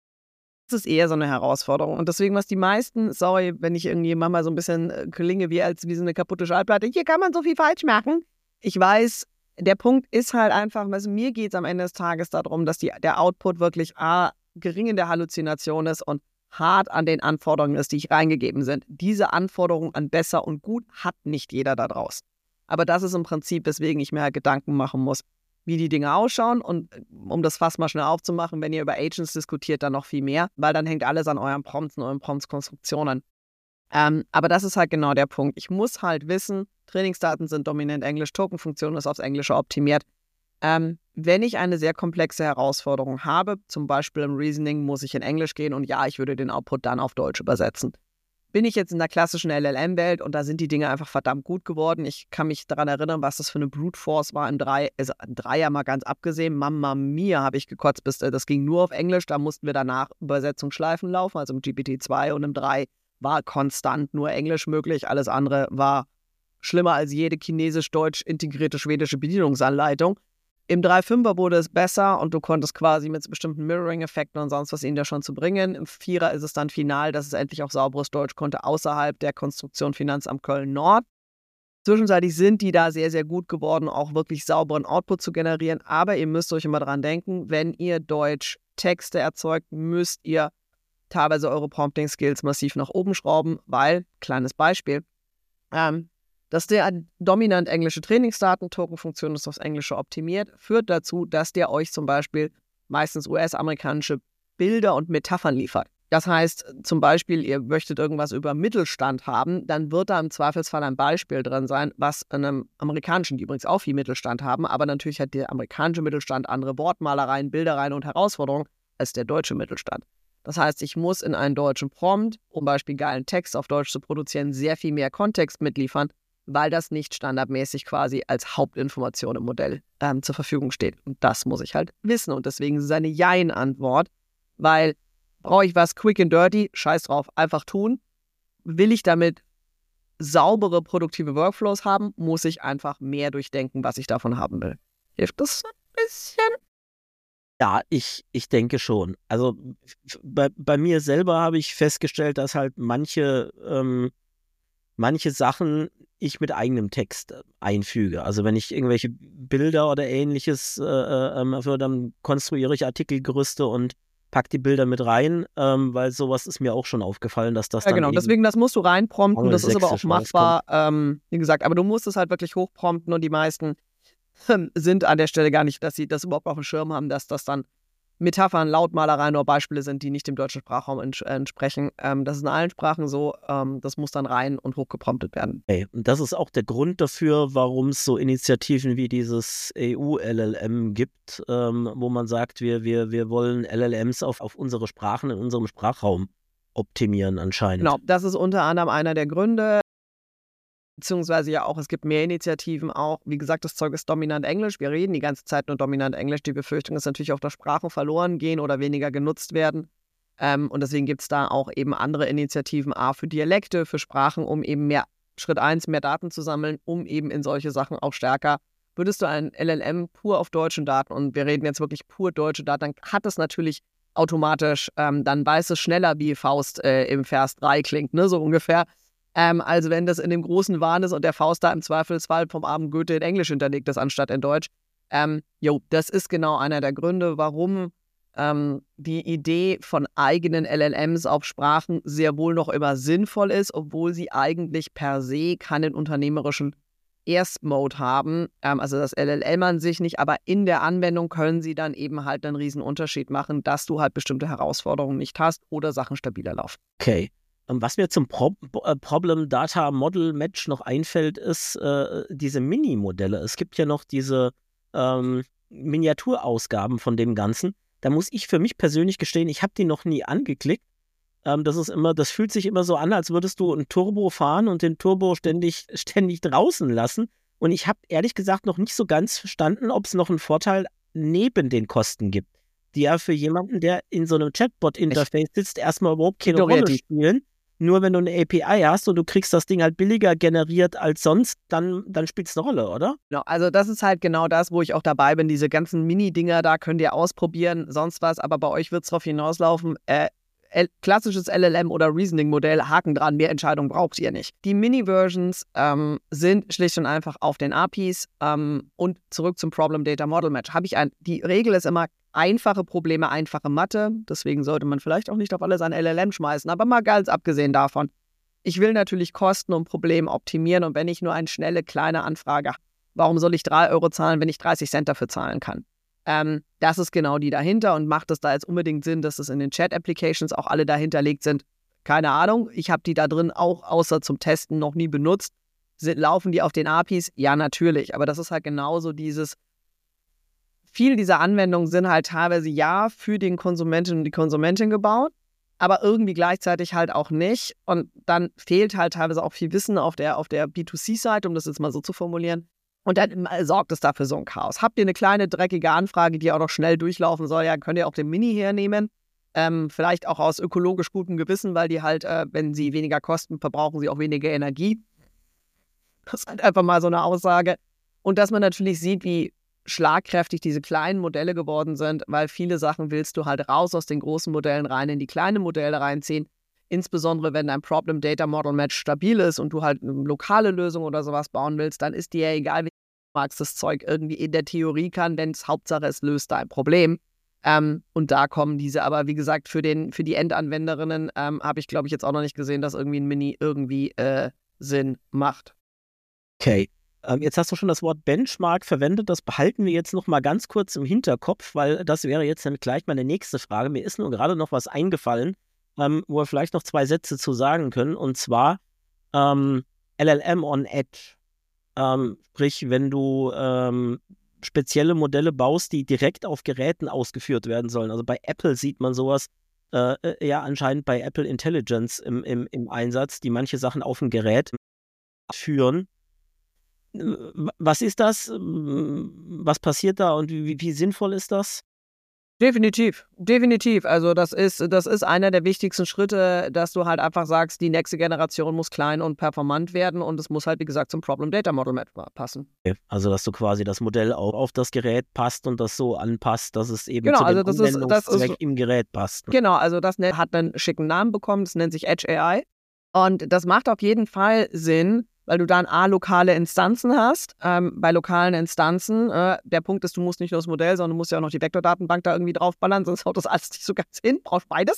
S2: Das ist eher so eine Herausforderung. Und deswegen, was die meisten, sorry, wenn ich irgendwie manchmal so ein bisschen klinge wie so eine kaputte Schallplatte, hier kann man so viel falsch machen. Ich weiß, der Punkt ist halt einfach, also mir geht es am Ende des Tages darum, dass der Output wirklich gering in der Halluzination ist und hart an den Anforderungen ist, die ich reingegeben sind. Diese Anforderung an besser und gut hat nicht jeder da draußen. Aber das ist im Prinzip, weswegen ich mir halt Gedanken machen muss, wie die Dinge ausschauen. Und um das Fass mal schnell aufzumachen, wenn ihr über Agents diskutiert, dann noch viel mehr, weil dann hängt alles an euren Prompts und euren Prompts-Konstruktionen. Aber das ist halt genau der Punkt. Ich muss halt wissen, Trainingsdaten sind dominant Englisch, Token-Funktion ist aufs Englische optimiert. Wenn ich eine sehr komplexe Herausforderung habe, zum Beispiel im Reasoning, muss ich in Englisch gehen und ja, ich würde den Output dann auf Deutsch übersetzen. Bin ich jetzt in der klassischen LLM-Welt und da sind die Dinge einfach verdammt gut geworden. Ich kann mich daran erinnern, was das für eine Brute Force war im Dreier mal ganz abgesehen. Mamma mia, habe ich gekotzt, das ging nur auf Englisch. Da mussten wir danach Übersetzungsschleifen laufen, also im GPT-2 und im 3 war konstant nur Englisch möglich. Alles andere war schlimmer als jede chinesisch-deutsch integrierte schwedische Bedienungsanleitung. Im 3.5er wurde es besser und du konntest quasi mit bestimmten Mirroring-Effekten und sonst was ihnen da schon zu bringen. Im 4er ist es dann final, dass es endlich auch sauberes Deutsch konnte, außerhalb der Konstruktion Finanzamt Köln-Nord. Zwischenzeitlich sind die da sehr, sehr gut geworden, auch wirklich sauberen Output zu generieren. Aber ihr müsst euch immer dran denken, wenn ihr Deutsch Texte erzeugt, müsst ihr teilweise eure Prompting-Skills massiv nach oben schrauben, weil, kleines Beispiel, dass der dominant englische Trainingsdaten, Token-Funktion ist aufs Englische optimiert, führt dazu, dass der euch zum Beispiel meistens US-amerikanische Bilder und Metaphern liefert. Das heißt, zum Beispiel, ihr möchtet irgendwas über Mittelstand haben, dann wird da im Zweifelsfall ein Beispiel drin sein, was in einem amerikanischen, die übrigens auch viel Mittelstand haben, aber natürlich hat der amerikanische Mittelstand andere Wortmalereien, Bildereien und Herausforderungen als der deutsche Mittelstand. Das heißt, ich muss in einen deutschen Prompt, um zum Beispiel geilen Text auf Deutsch zu produzieren, sehr viel mehr Kontext mitliefern, weil das nicht standardmäßig quasi als Hauptinformation im Modell zur Verfügung steht. Und das muss ich halt wissen. Und deswegen ist es eine Jein-Antwort, weil brauche ich was quick and dirty, scheiß drauf, einfach tun. Will ich damit saubere, produktive Workflows haben, muss ich einfach mehr durchdenken, was ich davon haben will. Hilft das ein bisschen?
S1: Ja, ich denke schon. Also bei mir selber habe ich festgestellt, dass halt manche Sachen ich mit eigenem Text einfüge. Also wenn ich irgendwelche Bilder oder ähnliches, dann konstruiere ich Artikelgerüste und pack die Bilder mit rein, weil sowas ist mir auch schon aufgefallen, dass das
S2: ja,
S1: dann
S2: genau,
S1: eben
S2: deswegen, das musst du reinprompten, das ist aber auch
S1: angelsächsisch
S2: machbar, wie gesagt, aber du musst es halt wirklich hochprompten und die meisten sind an der Stelle gar nicht, dass sie das überhaupt auf dem Schirm haben, dass das dann Metaphern, Lautmalereien oder Beispiele sind, die nicht dem deutschen Sprachraum entsprechen. Das ist in allen Sprachen so, das muss dann rein und hochgepromptet werden.
S1: Okay. Und das ist auch der Grund dafür, warum es so Initiativen wie dieses EU-LLM gibt, wo man sagt, wir wollen LLMs auf unsere Sprachen in unserem Sprachraum optimieren anscheinend.
S2: Genau, das ist unter anderem einer der Gründe. beziehungsweise ja auch, es gibt mehr Initiativen auch. Wie gesagt, das Zeug ist dominant Englisch. Wir reden die ganze Zeit nur dominant Englisch. Die Befürchtung ist natürlich auch, dass Sprachen verloren gehen oder weniger genutzt werden. Und deswegen gibt es da auch eben andere Initiativen, für Dialekte, für Sprachen, um eben Schritt 1, mehr Daten zu sammeln, um eben in solche Sachen auch stärker. Würdest du ein LLM pur auf deutschen Daten, und wir reden jetzt wirklich pur deutsche Daten, dann hat es natürlich automatisch, dann weiß es schneller, wie Faust im Vers 3 klingt, ne, so ungefähr. Also wenn das in dem großen Wahn ist und der Faust da im Zweifelsfall vom armen Goethe in Englisch hinterlegt ist, anstatt in Deutsch. Das ist genau einer der Gründe, warum die Idee von eigenen LLMs auf Sprachen sehr wohl noch immer sinnvoll ist, obwohl sie eigentlich per se keinen unternehmerischen Erstmode haben, also das LLM an sich nicht, aber in der Anwendung können sie dann eben halt einen riesen Unterschied machen, dass du halt bestimmte Herausforderungen nicht hast oder Sachen stabiler laufen.
S1: Okay. Was mir zum Problem Data Model Match noch einfällt, ist diese Mini-Modelle. Es gibt ja noch diese Miniaturausgaben von dem Ganzen. Da muss ich für mich persönlich gestehen, ich habe die noch nie angeklickt. Das fühlt sich immer so an, als würdest du ein Turbo fahren und den Turbo ständig draußen lassen. Und ich habe ehrlich gesagt noch nicht so ganz verstanden, ob es noch einen Vorteil neben den Kosten gibt, die ja für jemanden, der in so einem Chatbot-Interface sitzt, erstmal überhaupt keine Rolle spielen. Nur wenn du eine API hast und du kriegst das Ding halt billiger generiert als sonst, dann spielt es eine Rolle, oder?
S2: Genau, also das ist halt genau das, wo ich auch dabei bin. Diese ganzen Mini-Dinger, da könnt ihr ausprobieren, sonst was. Aber bei euch wird es darauf hinauslaufen, klassisches LLM oder Reasoning-Modell, Haken dran, mehr Entscheidungen braucht ihr nicht. Die Mini-Versions sind schlicht und einfach auf den APIs und zurück zum Problem Data Model Match. Die Regel ist immer einfache Probleme, einfache Mathe. Deswegen sollte man vielleicht auch nicht auf alles ein LLM schmeißen. Aber mal ganz abgesehen davon, ich will natürlich Kosten und Probleme optimieren. Und wenn ich nur eine schnelle, kleine Anfrage habe, warum soll ich 3 Euro zahlen, wenn ich 30 Cent dafür zahlen kann? Das ist genau die dahinter, und macht es da jetzt unbedingt Sinn, dass es in den Chat-Applications auch alle dahinterlegt sind? Keine Ahnung. Ich habe die da drin auch außer zum Testen noch nie benutzt. Laufen die auf den APIs? Ja, natürlich. Aber das ist halt genauso viele dieser Anwendungen sind halt teilweise für den Konsumenten und die Konsumentin gebaut, aber irgendwie gleichzeitig halt auch nicht. Und dann fehlt halt teilweise auch viel Wissen auf der B2C-Seite, um das jetzt mal so zu formulieren. Und dann sorgt es dafür so ein Chaos. Habt ihr eine kleine, dreckige Anfrage, die auch noch schnell durchlaufen soll, ja, könnt ihr auch den Mini hernehmen. Vielleicht auch aus ökologisch gutem Gewissen, weil die halt, wenn sie weniger kosten, verbrauchen sie auch weniger Energie. Das ist halt einfach mal so eine Aussage. Und dass man natürlich sieht, wie schlagkräftig diese kleinen Modelle geworden sind, weil viele Sachen willst du halt raus aus den großen Modellen rein in die kleinen Modelle reinziehen. Insbesondere, wenn dein Problem Data Model Match stabil ist und du halt eine lokale Lösung oder sowas bauen willst, dann ist dir ja egal, wie du magst, das Zeug irgendwie in der Theorie kann, wenn es Hauptsache es löst dein Problem. Und da kommen diese, aber wie gesagt, für die Endanwenderinnen habe ich, glaube ich, jetzt auch noch nicht gesehen, dass irgendwie ein Mini irgendwie Sinn macht.
S1: Okay. Jetzt hast du schon das Wort Benchmark verwendet, das behalten wir jetzt noch mal ganz kurz im Hinterkopf, weil das wäre jetzt dann gleich meine nächste Frage. Mir ist nur gerade noch was eingefallen, wo wir vielleicht noch 2 Sätze zu sagen können, und zwar LLM on Edge. Sprich, wenn du spezielle Modelle baust, die direkt auf Geräten ausgeführt werden sollen. Also bei Apple sieht man sowas anscheinend bei Apple Intelligence im Einsatz, die manche Sachen auf dem Gerät führen. Was ist das? Was passiert da und wie sinnvoll ist das?
S2: Definitiv. Also das ist einer der wichtigsten Schritte, dass du halt einfach sagst, die nächste Generation muss klein und performant werden, und es muss halt, wie gesagt, zum Problem Data Model Match passen.
S1: Okay. Also dass du quasi das Modell auch auf das Gerät passt und das so anpasst, dass es eben
S2: zu
S1: dem Anwendungszweck im Gerät passt.
S2: Genau, also das hat einen schicken Namen bekommen, das nennt sich Edge AI, und das macht auf jeden Fall Sinn, weil du dann lokale Instanzen hast. Bei lokalen Instanzen, der Punkt ist, du musst nicht nur das Modell, sondern du musst ja auch noch die Vektordatenbank da irgendwie draufballern, sonst haut das alles nicht so ganz hin, brauchst beides.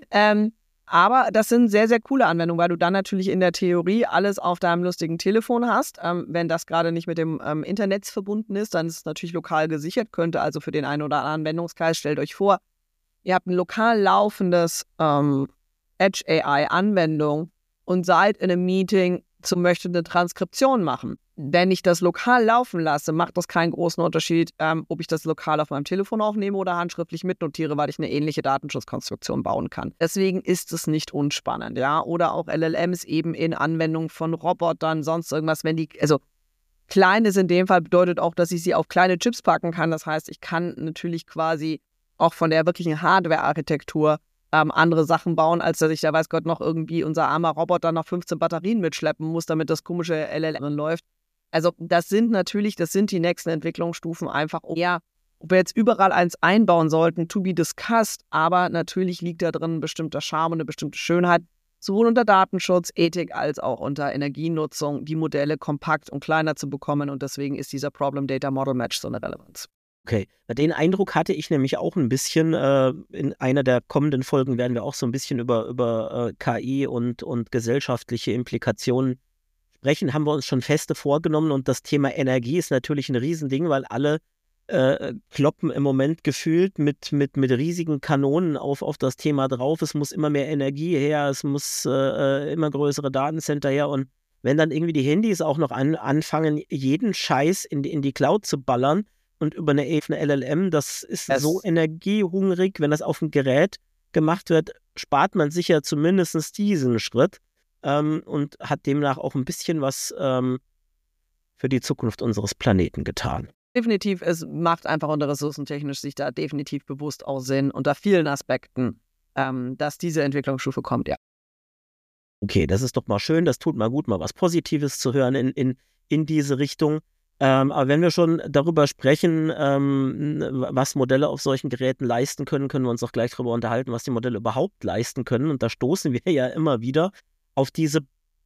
S2: Aber das sind sehr, sehr coole Anwendungen, weil du dann natürlich in der Theorie alles auf deinem lustigen Telefon hast. Wenn das gerade nicht mit dem Internet verbunden ist, dann ist es natürlich lokal gesichert, könnte also für den einen oder anderen Anwendungskreis, stellt euch vor, ihr habt ein lokal laufendes Edge AI-Anwendung und seid in einem Meeting, möchte eine Transkription machen. wenn ich das lokal laufen lasse, macht das keinen großen Unterschied, ob ich das lokal auf meinem Telefon aufnehme oder handschriftlich mitnotiere, weil ich eine ähnliche Datenschutzkonstruktion bauen kann. Deswegen ist es nicht unspannend, ja. Oder auch LLMs eben in Anwendung von Robotern, sonst irgendwas, also klein ist in dem Fall bedeutet auch, dass ich sie auf kleine Chips packen kann. Das heißt, ich kann natürlich quasi auch von der wirklichen Hardware-Architektur andere Sachen bauen, als dass ich da weiß Gott noch irgendwie unser armer Roboter noch 15 Batterien mitschleppen muss, damit das komische LLM läuft. Also das sind die nächsten Entwicklungsstufen einfach. Ja, ob wir jetzt überall eins einbauen sollten, to be discussed, aber natürlich liegt da drin ein bestimmter Charme und eine bestimmte Schönheit, sowohl unter Datenschutz, Ethik als auch unter Energienutzung, die Modelle kompakt und kleiner zu bekommen und deswegen ist dieser Problem Data Model Match so eine Relevanz.
S1: Okay, den Eindruck hatte ich nämlich auch ein bisschen. In einer der kommenden Folgen werden wir auch so ein bisschen über KI und gesellschaftliche Implikationen sprechen. Haben wir uns schon feste vorgenommen und das Thema Energie ist natürlich ein Riesending, weil alle kloppen im Moment gefühlt mit riesigen Kanonen auf das Thema drauf. Es muss immer mehr Energie her, es muss immer größere Datencenter her und wenn dann irgendwie die Handys auch noch anfangen, jeden Scheiß in die Cloud zu ballern, und über eine LLM, das ist so energiehungrig, wenn das auf dem Gerät gemacht wird, spart man sich ja zumindest diesen Schritt und hat demnach auch ein bisschen was für die Zukunft unseres Planeten getan.
S2: Definitiv, es macht einfach unter ressourcentechnisch sich da definitiv bewusst auch Sinn, unter vielen Aspekten, dass diese Entwicklungsstufe kommt, ja.
S1: Okay, das ist doch mal schön, das tut mal gut, mal was Positives zu hören in diese Richtung. Aber wenn wir schon darüber sprechen, was Modelle auf solchen Geräten leisten können, können wir uns auch gleich darüber unterhalten, was die Modelle überhaupt leisten können. Und da stoßen wir ja immer wieder auf diese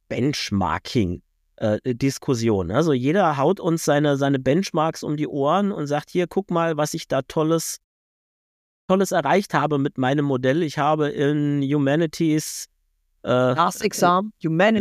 S1: Benchmarking-Diskussion. Also jeder haut uns seine Benchmarks um die Ohren und sagt, hier, guck mal, was ich da Tolles erreicht habe mit meinem Modell. Ich habe in Humanities
S2: Last Exam.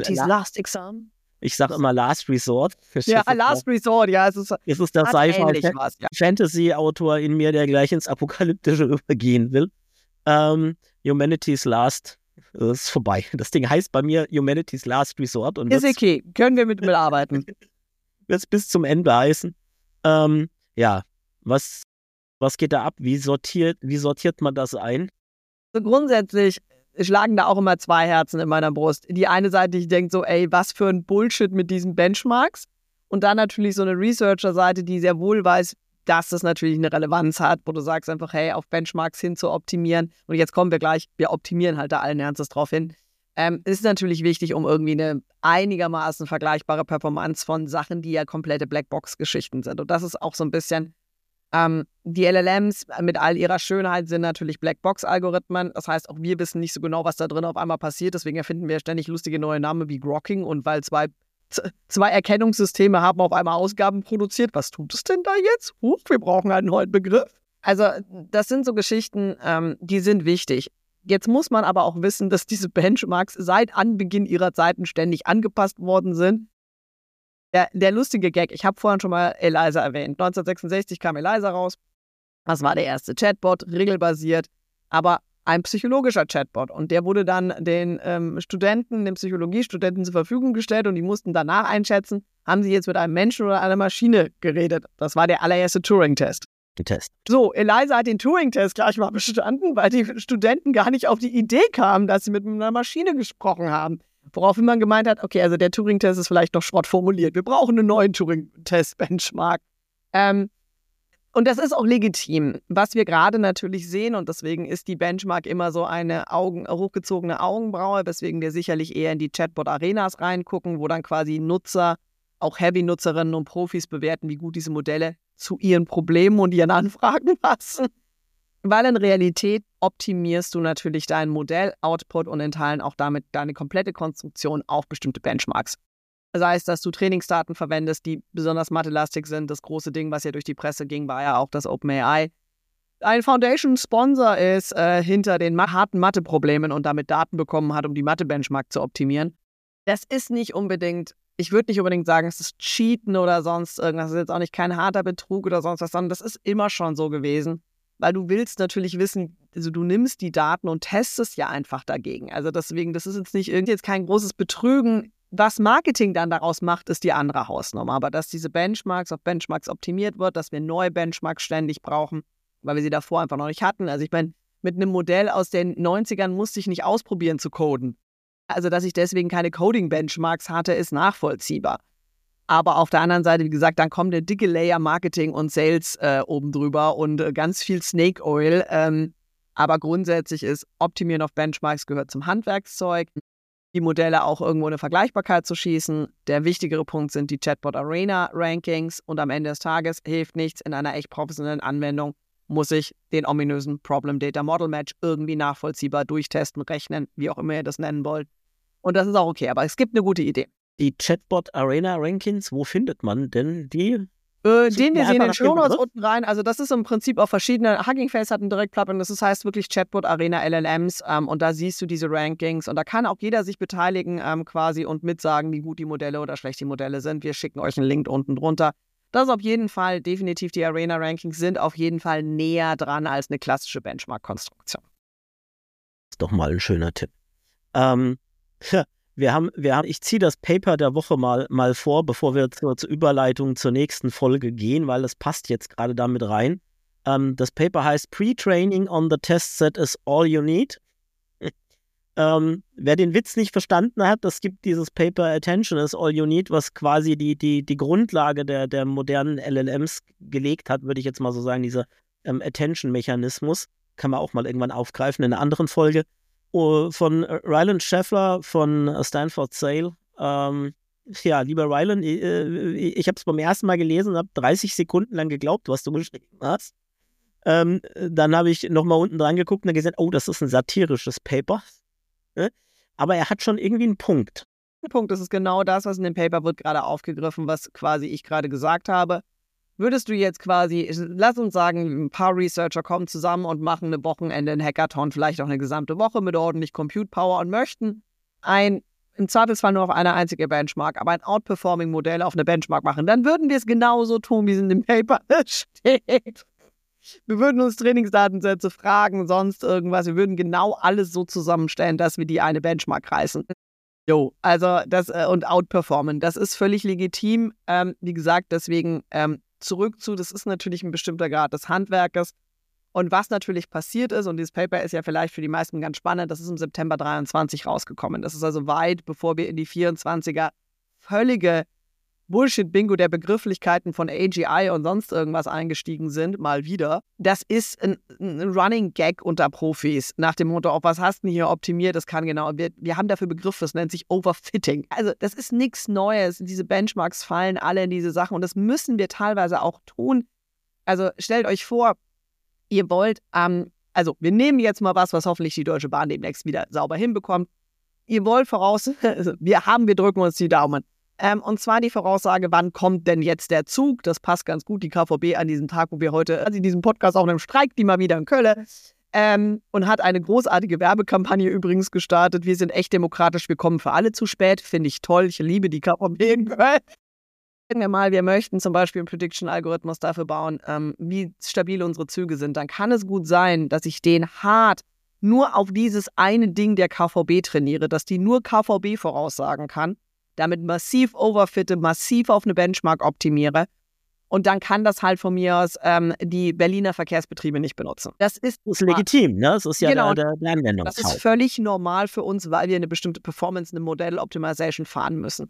S1: Ich sage immer Last Resort.
S2: Ja, Last Resort, ja. Es ist
S1: der Sci-Fi-Fantasy-Autor in mir, der gleich ins Apokalyptische übergehen will. Humanities Last, das ist vorbei. Das Ding heißt bei mir Humanities Last Resort. Und
S2: ist okay, können wir mit arbeiten.
S1: Wird es bis zum Ende heißen. Ja, was geht da ab? Wie sortiert man das ein?
S2: Also grundsätzlich schlagen da auch immer zwei Herzen in meiner Brust. Die eine Seite, ich denke so, ey, was für ein Bullshit mit diesen Benchmarks. Und dann natürlich so eine Researcher-Seite, die sehr wohl weiß, dass das natürlich eine Relevanz hat, wo du sagst einfach, hey, auf Benchmarks hin zu optimieren. Und jetzt kommen wir gleich, wir optimieren halt da allen Ernstes drauf hin. Ist natürlich wichtig, um irgendwie eine einigermaßen vergleichbare Performance von Sachen, die ja komplette Blackbox-Geschichten sind. Und das ist auch so ein bisschen die LLMs mit all ihrer Schönheit sind natürlich Blackbox-Algorithmen. Das heißt, auch wir wissen nicht so genau, was da drin auf einmal passiert. Deswegen erfinden wir ständig lustige neue Namen wie Grokking. Und weil zwei Erkennungssysteme haben auf einmal Ausgaben produziert. Was tut es denn da jetzt? Wir brauchen einen neuen Begriff. Also das sind so Geschichten, die sind wichtig. Jetzt muss man aber auch wissen, dass diese Benchmarks seit Anbeginn ihrer Zeiten ständig angepasst worden sind. Der lustige Gag, ich habe vorhin schon mal Eliza erwähnt. 1966 kam Eliza raus. Das war der erste Chatbot, regelbasiert, aber ein psychologischer Chatbot. Und der wurde dann den Psychologiestudenten zur Verfügung gestellt und die mussten danach einschätzen, haben sie jetzt mit einem Menschen oder einer Maschine geredet. Das war der allererste Turing-Test. So, Eliza hat den Turing-Test gleich mal bestanden, weil die Studenten gar nicht auf die Idee kamen, dass sie mit einer Maschine gesprochen haben. Woraufhin man gemeint hat, okay, also der Turing-Test ist vielleicht noch Schrott formuliert. Wir brauchen einen neuen Turing-Test-Benchmark. Und das ist auch legitim. Was wir gerade natürlich sehen, und deswegen ist die Benchmark immer so eine hochgezogene Augenbraue, weswegen wir sicherlich eher in die Chatbot-Arenas reingucken, wo dann quasi Nutzer, auch Heavy-Nutzerinnen und Profis bewerten, wie gut diese Modelle zu ihren Problemen und ihren Anfragen passen. Weil in Realität optimierst du natürlich deinen Modell-Output und in Teilen auch damit deine komplette Konstruktion auf bestimmte Benchmarks. Das heißt, dass du Trainingsdaten verwendest, die besonders mathelastig sind. Das große Ding, was ja durch die Presse ging, war ja auch, dass OpenAI ein Foundation-Sponsor ist hinter den harten Mathe-Problemen und damit Daten bekommen hat, um die Mathe-Benchmark zu optimieren. Das ist nicht unbedingt, ich würde nicht unbedingt sagen, es ist Cheaten oder sonst irgendwas. Das ist jetzt auch nicht kein harter Betrug oder sonst was, sondern das ist immer schon so gewesen. Weil du willst natürlich wissen, also du nimmst die Daten und testest ja einfach dagegen. Also deswegen, das ist jetzt nicht irgendwie kein großes Betrügen Was Marketing dann daraus macht, ist die andere Hausnummer. Aber dass diese Benchmarks auf Benchmarks optimiert wird, dass wir neue Benchmarks ständig brauchen, weil wir sie davor einfach noch nicht hatten. Also ich meine, mit einem Modell aus den 90ern musste ich nicht ausprobieren zu coden. Also dass ich deswegen keine Coding-Benchmarks hatte, ist nachvollziehbar. Aber auf der anderen Seite, wie gesagt, dann kommt der dicke Layer Marketing und Sales oben drüber und ganz viel Snake Oil. Aber grundsätzlich ist Optimieren auf Benchmarks gehört zum Handwerkszeug. Die Modelle auch irgendwo eine Vergleichbarkeit zu schießen. Der wichtigere Punkt sind die Chatbot Arena Rankings und am Ende des Tages hilft nichts. In einer echt professionellen Anwendung muss ich den ominösen Problem Data Model Match irgendwie nachvollziehbar durchtesten, rechnen, wie auch immer ihr das nennen wollt. Und das ist auch okay, aber es gibt eine gute Idee.
S1: Die Chatbot Arena Rankings, wo findet man denn die?
S2: Den wir sehen in den Shownotes unten rein. Also das ist im Prinzip auf verschiedene, Hugging Face hat einen Direct-Plugin, das heißt wirklich Chatbot Arena LLMs und da siehst du diese Rankings und da kann auch jeder sich beteiligen quasi und mitsagen, wie gut die Modelle oder schlecht die Modelle sind. Wir schicken euch einen Link unten drunter. Das ist auf jeden Fall definitiv, die Arena Rankings sind auf jeden Fall näher dran als eine klassische Benchmark-Konstruktion.
S1: Das ist doch mal ein schöner Tipp. Ich ziehe das Paper der Woche mal vor, bevor wir zur Überleitung zur nächsten Folge gehen, weil das passt jetzt gerade damit rein. Das Paper heißt Pre-Training on the Test Set is all you need. Wer den Witz nicht verstanden hat, es gibt dieses Paper Attention is all you need, was quasi die Grundlage der modernen LLMs gelegt hat, würde ich jetzt mal so sagen, dieser Attention-Mechanismus. Kann man auch mal irgendwann aufgreifen in einer anderen Folge. Von Ryland Scheffler von Stanford Sale. Ja, lieber Ryland, ich habe es beim ersten Mal gelesen und habe 30 Sekunden lang geglaubt, was du geschrieben hast. Dann habe ich nochmal unten dran geguckt und gesagt, oh, das ist ein satirisches Paper. Aber er hat schon irgendwie einen Punkt.
S2: Der Punkt ist genau das, was in dem Paper wird gerade aufgegriffen, was quasi ich gerade gesagt habe. Würdest du jetzt quasi, lass uns sagen, ein paar Researcher kommen zusammen und machen eine Wochenende, ein Hackathon, vielleicht auch eine gesamte Woche mit ordentlich Compute Power und möchten im Zweifelsfall nur auf eine einzige Benchmark, aber ein Outperforming-Modell auf eine Benchmark machen, dann würden wir es genauso tun, wie es in dem Paper steht. Wir würden uns Trainingsdatensätze fragen, sonst irgendwas. Wir würden genau alles so zusammenstellen, dass wir die eine Benchmark reißen. Also das und outperformen, das ist völlig legitim. Wie gesagt, deswegen zurück zu, das ist natürlich ein bestimmter Grad des Handwerkes. Und was natürlich passiert ist, und dieses Paper ist ja vielleicht für die meisten ganz spannend, das ist im September 23 rausgekommen. Das ist also weit, bevor wir in die 24er völlige Bullshit-Bingo der Begrifflichkeiten von AGI und sonst irgendwas eingestiegen sind, mal wieder. Das ist ein Running Gag unter Profis, nach dem Motto, auf was hast du denn hier optimiert, das kann genau, wir haben dafür Begriffe, das nennt sich Overfitting. Also das ist nichts Neues, diese Benchmarks fallen alle in diese Sachen und das müssen wir teilweise auch tun. Also stellt euch vor, ihr wollt, also wir nehmen jetzt mal was hoffentlich die Deutsche Bahn demnächst wieder sauber hinbekommt. Ihr wollt wir drücken uns die Daumen. Und zwar die Voraussage, wann kommt denn jetzt der Zug? Das passt ganz gut, die KVB an diesem Tag, wo wir heute, also in diesem Podcast auch in einem Streik, die mal wieder in Köln, und hat eine großartige Werbekampagne übrigens gestartet. Wir sind echt demokratisch, wir kommen für alle zu spät. Finde ich toll, ich liebe die KVB in Köln. Sagen wir mal, wir möchten zum Beispiel einen Prediction-Algorithmus dafür bauen, wie stabil unsere Züge sind. Dann kann es gut sein, dass ich den hart nur auf dieses eine Ding der KVB trainiere, dass die nur KVB voraussagen kann, damit massiv overfitte, massiv auf eine Benchmark optimiere und dann kann das halt von mir aus die Berliner Verkehrsbetriebe nicht benutzen. Das ist
S1: legitim, ne? Das ist ja
S2: genau,
S1: der Anwendungsfall.
S2: Das ist völlig normal für uns, weil wir eine bestimmte Performance, eine Modell-Optimization fahren müssen.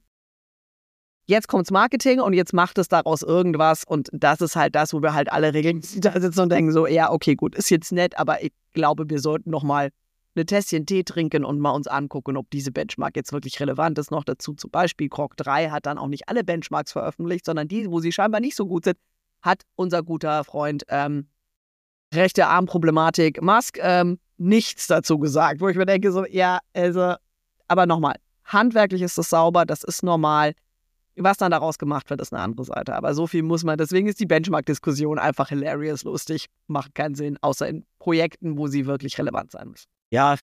S2: Jetzt kommt's Marketing und jetzt macht es daraus irgendwas und das ist halt das, wo wir halt alle Regeln da sitzen und denken so, ja, okay, gut, ist jetzt nett, aber ich glaube, wir sollten nochmal eine Tässchen Tee trinken und mal uns angucken, ob diese Benchmark jetzt wirklich relevant ist. Noch dazu zum Beispiel Grok 3 hat dann auch nicht alle Benchmarks veröffentlicht, sondern die, wo sie scheinbar nicht so gut sind, hat unser guter Freund rechte Armproblematik Musk nichts dazu gesagt, wo ich mir denke so, ja, also, aber nochmal, handwerklich ist das sauber, das ist normal. Was dann daraus gemacht wird, ist eine andere Seite. Aber so viel muss man, deswegen ist die Benchmark-Diskussion einfach hilarious, lustig, macht keinen Sinn, außer in Projekten, wo sie wirklich relevant sein müssen.
S1: Ja.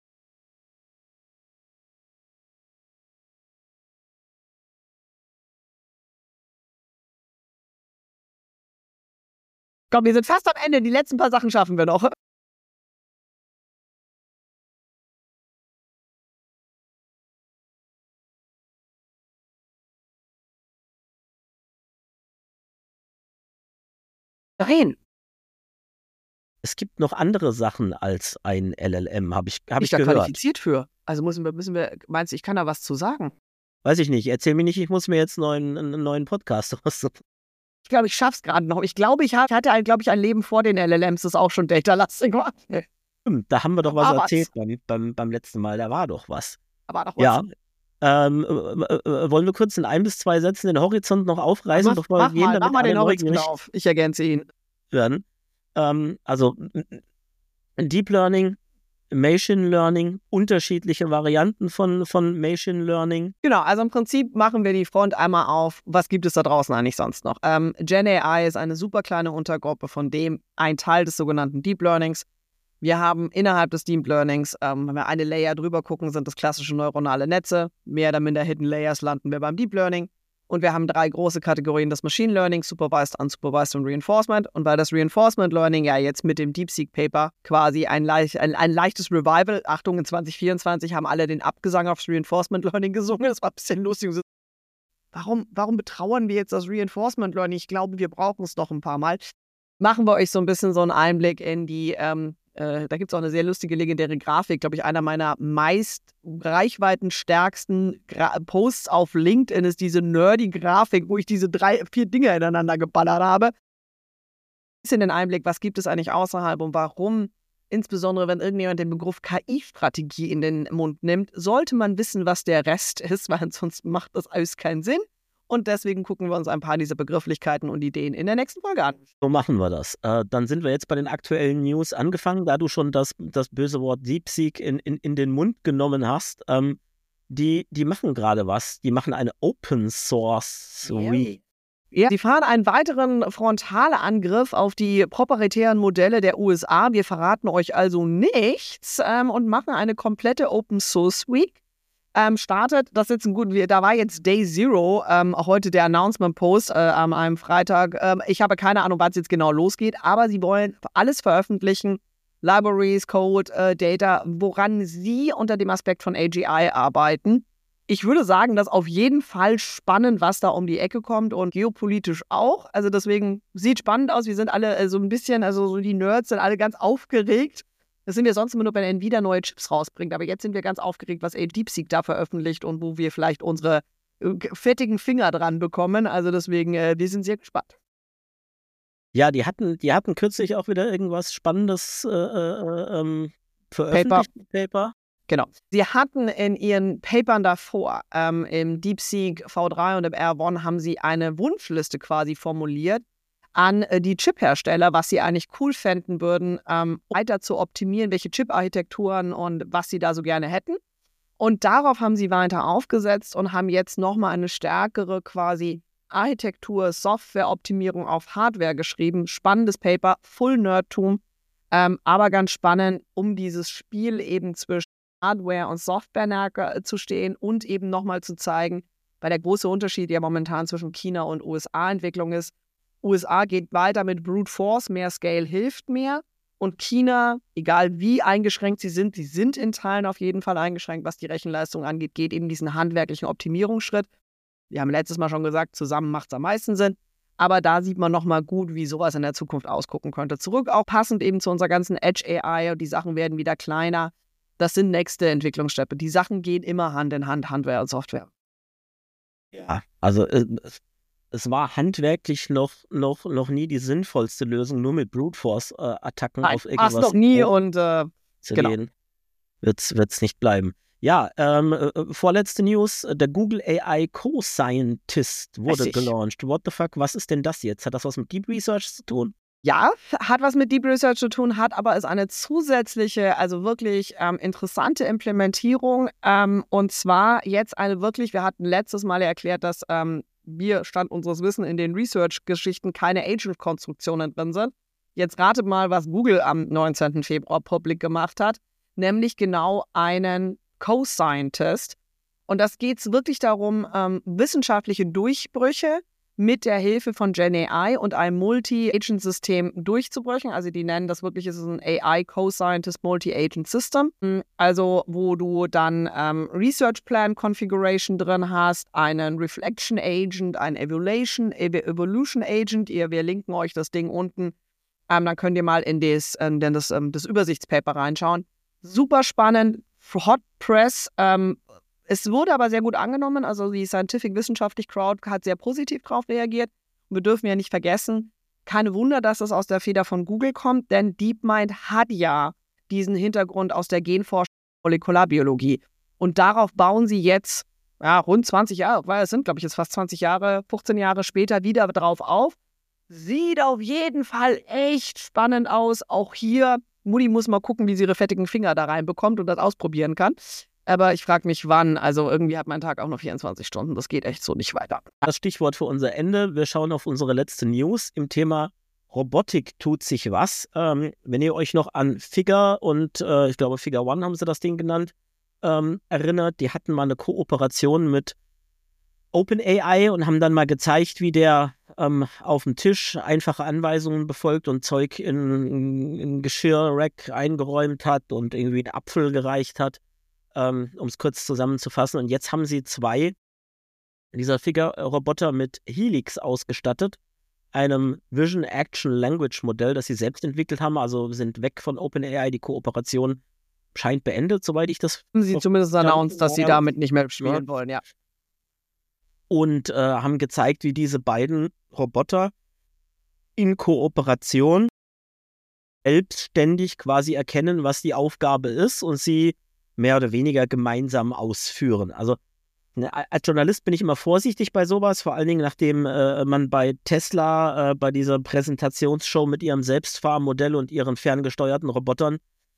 S2: Komm, wir sind fast am Ende, die letzten paar Sachen schaffen wir noch. Nein.
S1: Es gibt noch andere Sachen als ein LLM, habe ich
S2: da
S1: gehört.
S2: qualifiziert für. Also müssen wir, meinst du, ich kann da was zu sagen?
S1: Weiß ich nicht. Erzähl mir nicht, ich muss mir jetzt einen neuen Podcast raussuchen.
S2: Ich glaube, ich schaff's gerade noch. Ich glaube, ich hatte ein Leben vor den LLMs, das auch schon data-lastig war.
S1: Da haben wir doch was
S2: war
S1: erzählt beim letzten Mal. Da war doch was.
S2: Da war doch was.
S1: Ja. Wollen wir kurz in 1 bis 2 Sätzen den Horizont noch aufreißen, bevor wir gehen, damit
S2: mach mal
S1: alle
S2: den Horizont
S1: neugierig
S2: auf. Ich ergänze ihn.
S1: werden? Also Deep Learning, Machine Learning, unterschiedliche Varianten von Machine Learning.
S2: Genau, also im Prinzip machen wir die Front einmal auf, was gibt es da draußen eigentlich sonst noch? Gen AI ist eine super kleine Untergruppe von dem, ein Teil des sogenannten Deep Learnings. Wir haben innerhalb des Deep Learnings, wenn wir eine Layer drüber gucken, sind das klassische neuronale Netze. Mehr oder minder Hidden Layers landen wir beim Deep Learning. Und wir haben 3 große Kategorien des Machine Learning, Supervised, Unsupervised und Reinforcement. Und weil das Reinforcement Learning ja jetzt mit dem DeepSeek Paper quasi ein leichtes Revival, Achtung, in 2024 haben alle den Abgesang aufs Reinforcement Learning gesungen. Das war ein bisschen lustig. Warum betrauern wir jetzt das Reinforcement Learning? Ich glaube, wir brauchen es noch ein paar Mal. Machen wir euch so ein bisschen so einen Einblick in die, da gibt es auch eine sehr lustige, legendäre Grafik, glaube ich, einer meiner meist reichweitenstärksten Posts auf LinkedIn ist diese nerdy Grafik, wo ich diese 3, 4 Dinge ineinander geballert habe. Ein bisschen den Einblick, was gibt es eigentlich außerhalb und warum, insbesondere wenn irgendjemand den Begriff KI-Strategie in den Mund nimmt, sollte man wissen, was der Rest ist, weil sonst macht das alles keinen Sinn. Und deswegen gucken wir uns ein paar dieser Begrifflichkeiten und Ideen in der nächsten Folge an.
S1: So machen wir das. Dann sind wir jetzt bei den aktuellen News angefangen, da du schon das böse Wort DeepSeek in den Mund genommen hast. Die machen gerade was. Die machen eine Open Source Week.
S2: Ja, sie fahren einen weiteren Frontalangriff auf die proprietären Modelle der USA. Wir verraten euch also nichts und machen eine komplette Open Source Week. Startet, das ist jetzt da war jetzt Day Zero, heute der Announcement-Post an einem Freitag. Ich habe keine Ahnung, wann es jetzt genau losgeht, aber sie wollen alles veröffentlichen, Libraries, Code, Data, woran sie unter dem Aspekt von AGI arbeiten. Ich würde sagen, das ist auf jeden Fall spannend, was da um die Ecke kommt und geopolitisch auch. Also deswegen sieht spannend aus. Wir sind alle so ein bisschen, also so die Nerds sind alle ganz aufgeregt. Das sind wir sonst immer nur, wenn Nvidia neue Chips rausbringt. Aber jetzt sind wir ganz aufgeregt, was DeepSeek da veröffentlicht und wo wir vielleicht unsere fettigen Finger dran bekommen. Also deswegen, wir sind sehr gespannt.
S1: Ja, die hatten kürzlich auch wieder irgendwas Spannendes veröffentlicht. Paper.
S2: Genau. Sie hatten in ihren Papern davor, im DeepSeek V3 und im R1, haben sie eine Wunschliste quasi formuliert an die Chip-Hersteller, was sie eigentlich cool fänden würden, weiter zu optimieren, welche Chip-Architekturen und was sie da so gerne hätten. Und darauf haben sie weiter aufgesetzt und haben jetzt nochmal eine stärkere quasi Architektur, Software-Optimierung auf Hardware geschrieben. Spannendes Paper, Full Nerdtum, aber ganz spannend, um dieses Spiel eben zwischen Hardware und Software zu stehen und eben nochmal zu zeigen, weil der große Unterschied ja momentan zwischen China und USA-Entwicklung ist, USA geht weiter mit Brute Force, mehr Scale hilft mehr. Und China, egal wie eingeschränkt sie sind in Teilen auf jeden Fall eingeschränkt, was die Rechenleistung angeht, geht eben diesen handwerklichen Optimierungsschritt. Wir haben letztes Mal schon gesagt, zusammen macht es am meisten Sinn. Aber da sieht man nochmal gut, wie sowas in der Zukunft ausgucken könnte. Zurück auch passend eben zu unserer ganzen Edge AI und die Sachen werden wieder kleiner. Das sind nächste Entwicklungsschritte. Die Sachen gehen immer Hand in Hand, Hardware und Software.
S1: Ja, also es war handwerklich noch nie die sinnvollste Lösung, nur mit Brute Force Attacken auf irgendwas.
S2: Noch nie und
S1: genau. Wird's nicht bleiben. Ja, vorletzte News, der Google AI Co-Scientist wurde gelauncht. What the fuck, was ist denn das jetzt? Hat das was mit Deep Research zu tun?
S2: Ja, hat was mit Deep Research zu tun, hat aber ist eine zusätzliche, also wirklich interessante Implementierung. Und zwar jetzt eine wirklich, wir hatten letztes Mal ja erklärt, dass wir, Stand unseres Wissens, in den Research-Geschichten keine Agent-Konstruktionen drin sind. Jetzt ratet mal, was Google am 19. Februar public gemacht hat, nämlich genau einen Co-Scientist. Und das geht wirklich darum, wissenschaftliche Durchbrüche mit der Hilfe von GenAI und einem Multi-Agent-System durchzubrechen. Also die nennen das wirklich, es ist ein AI Co-Scientist Multi-Agent System. Also wo du dann Research Plan Configuration drin hast, einen Reflection Agent, einen Evolution Agent. Wir linken euch das Ding unten. Dann könnt ihr mal in das Übersichtspaper reinschauen. Super spannend, Hot Press. Es wurde aber sehr gut angenommen, also die Scientific-Wissenschaftlich Crowd hat sehr positiv darauf reagiert. Und wir dürfen ja nicht vergessen, keine Wunder, dass das aus der Feder von Google kommt, denn DeepMind hat ja diesen Hintergrund aus der Genforschung und Molekularbiologie. Und darauf bauen sie jetzt rund 20 Jahre, weil es sind, glaube ich, jetzt fast 20 Jahre, 15 Jahre später wieder drauf auf. Sieht auf jeden Fall echt spannend aus. Auch hier, Mutti muss mal gucken, wie sie ihre fettigen Finger da reinbekommt und das ausprobieren kann. Aber ich frage mich, wann. Also irgendwie hat mein Tag auch noch 24 Stunden. Das geht echt so nicht weiter.
S1: Das Stichwort für unser Ende. Wir schauen auf unsere letzte News. Im Thema Robotik tut sich was. Wenn ihr euch noch an Figure und ich glaube Figure One haben sie das Ding genannt, erinnert, die hatten mal eine Kooperation mit OpenAI und haben dann mal gezeigt, wie der auf dem Tisch einfache Anweisungen befolgt und Zeug in Geschirrrack eingeräumt hat und irgendwie einen Apfel gereicht hat. Um es kurz zusammenzufassen. Und jetzt haben sie 2 dieser Figure-Roboter mit Helix ausgestattet, einem Vision-Action-Language-Modell, das sie selbst entwickelt haben. Also sind weg von OpenAI. Die Kooperation scheint beendet, soweit ich das...
S2: Sie zumindest announced, dass sie damit nicht mehr spielen wollen, ja.
S1: Und haben gezeigt, wie diese beiden Roboter in Kooperation selbstständig quasi erkennen, was die Aufgabe ist und sie mehr oder weniger gemeinsam ausführen. Also als Journalist bin ich immer vorsichtig bei sowas, vor allen Dingen nachdem man bei Tesla bei dieser Präsentationsshow mit ihrem Selbstfahrmodell und ihren ferngesteuerten Robotern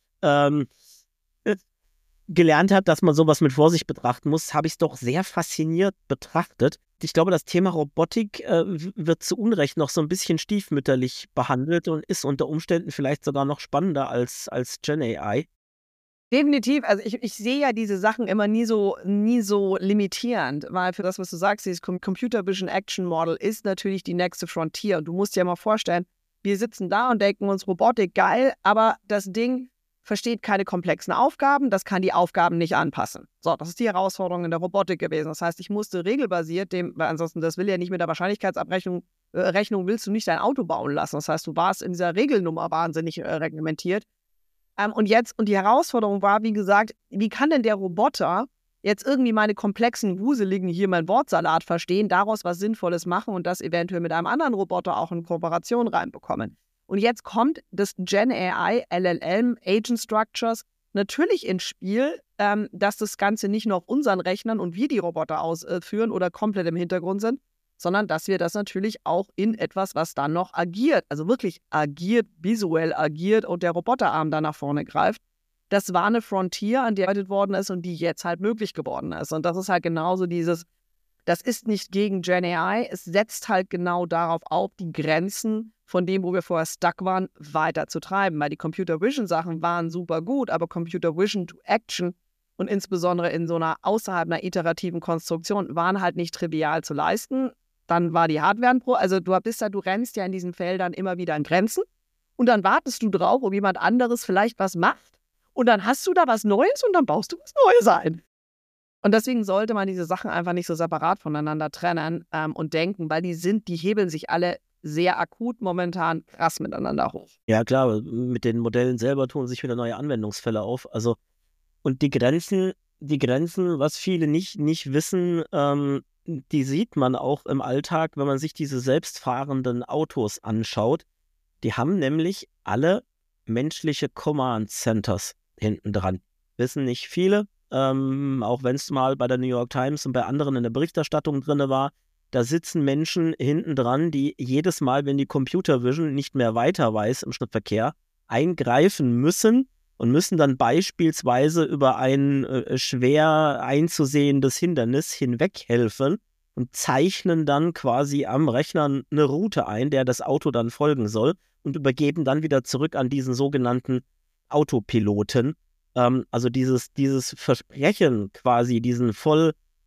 S1: gelernt hat, dass man sowas mit Vorsicht betrachten muss, habe ich es doch sehr fasziniert betrachtet. Ich glaube, das Thema Robotik wird zu Unrecht noch so ein bisschen stiefmütterlich behandelt und ist unter Umständen vielleicht sogar noch spannender als GenAI.
S2: Definitiv, also ich sehe ja diese Sachen immer nie so limitierend, weil für das, was du sagst, dieses Computer Vision Action Model ist natürlich die nächste Frontier. Und du musst dir mal vorstellen, wir sitzen da und denken uns, Robotik geil, aber das Ding versteht keine komplexen Aufgaben, das kann die Aufgaben nicht anpassen. So, das ist die Herausforderung in der Robotik gewesen. Das heißt, ich musste regelbasiert weil ansonsten, das will ja nicht mit der Wahrscheinlichkeitsabrechnung, willst du nicht dein Auto bauen lassen. Das heißt, du warst in dieser Regelnummer wahnsinnig reglementiert. Und die Herausforderung war, wie gesagt, wie kann denn der Roboter jetzt irgendwie meine komplexen, wuseligen, hier mein Wortsalat verstehen, daraus was Sinnvolles machen und das eventuell mit einem anderen Roboter auch in Kooperation reinbekommen. Und jetzt kommt das GenAI LLM Agent Structures natürlich ins Spiel, dass das Ganze nicht nur auf unseren Rechnern und wir die Roboter ausführen oder komplett im Hintergrund sind, sondern dass wir das natürlich auch in etwas, was dann noch agiert, also wirklich agiert, visuell agiert und der Roboterarm da nach vorne greift. Das war eine Frontier, an die gearbeitet worden ist und die jetzt halt möglich geworden ist. Und das ist halt genauso das ist nicht gegen GenAI, es setzt halt genau darauf auf, die Grenzen von dem, wo wir vorher stuck waren, weiter zu treiben. Weil die Computer Vision Sachen waren super gut, aber Computer Vision to Action und insbesondere in so einer außerhalb einer iterativen Konstruktion waren halt nicht trivial zu leisten. Dann war die Hardware also du rennst ja in diesen Feldern immer wieder an Grenzen und dann wartest du drauf, ob jemand anderes vielleicht was macht und dann hast du da was Neues und dann baust du was Neues ein. Und deswegen sollte man diese Sachen einfach nicht so separat voneinander trennen und denken, weil die hebeln sich alle sehr akut momentan krass miteinander hoch.
S1: Ja klar, mit den Modellen selber tun sich wieder neue Anwendungsfälle auf. Also und die Grenzen, was viele nicht wissen, die sieht man auch im Alltag, wenn man sich diese selbstfahrenden Autos anschaut. Die haben nämlich alle menschliche Command Centers hinten dran. Wissen nicht viele, auch wenn es mal bei der New York Times und bei anderen in der Berichterstattung drin war. Da sitzen Menschen hinten dran, die jedes Mal, wenn die Computer Vision nicht mehr weiter weiß im Schrittverkehr, eingreifen müssen und müssen dann beispielsweise über ein schwer einzusehendes Hindernis hinweghelfen und zeichnen dann quasi am Rechner eine Route ein, der das Auto dann folgen soll und übergeben dann wieder zurück an diesen sogenannten Autopiloten. Also dieses Versprechen quasi, diesen voll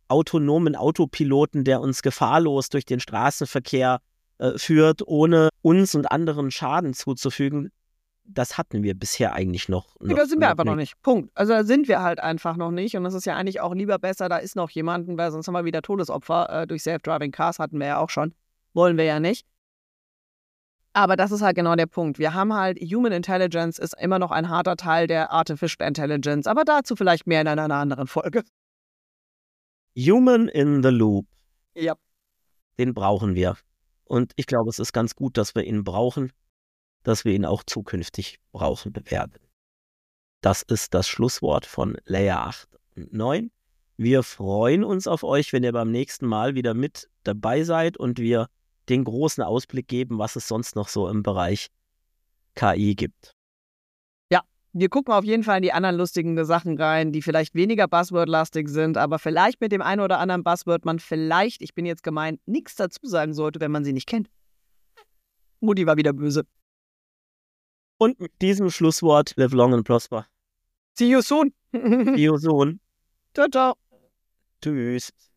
S1: autonomen Autopiloten, der uns gefahrlos durch den Straßenverkehr führt, ohne uns und anderen Schaden zuzufügen, das hatten wir bisher eigentlich noch.
S2: Da sind wir einfach noch nicht. Punkt. Also da sind wir halt einfach noch nicht. Und das ist ja eigentlich auch lieber besser, da ist noch jemanden, weil sonst haben wir wieder Todesopfer. Durch Self-Driving Cars hatten wir ja auch schon. Wollen wir ja nicht. Aber das ist halt genau der Punkt. Wir haben halt, Human Intelligence ist immer noch ein harter Teil der Artificial Intelligence. Aber dazu vielleicht mehr in einer anderen Folge.
S1: Human in the Loop.
S2: Ja.
S1: Den brauchen wir. Und ich glaube, es ist ganz gut, dass wir ihn brauchen, dass wir ihn auch zukünftig brauchen werden. Das ist das Schlusswort von Layer 8 und 9. Wir freuen uns auf euch, wenn ihr beim nächsten Mal wieder mit dabei seid und wir den großen Ausblick geben, was es sonst noch so im Bereich KI gibt.
S2: Ja, wir gucken auf jeden Fall in die anderen lustigen Sachen rein, die vielleicht weniger Buzzword-lastig sind, aber vielleicht mit dem einen oder anderen Buzzword man vielleicht, ich bin jetzt gemeint, nichts dazu sagen sollte, wenn man sie nicht kennt. Mutti war wieder böse.
S1: Und mit diesem Schlusswort, live long and prosper.
S2: See you soon.
S1: See you soon.
S2: Ciao, ciao.
S1: Tschüss.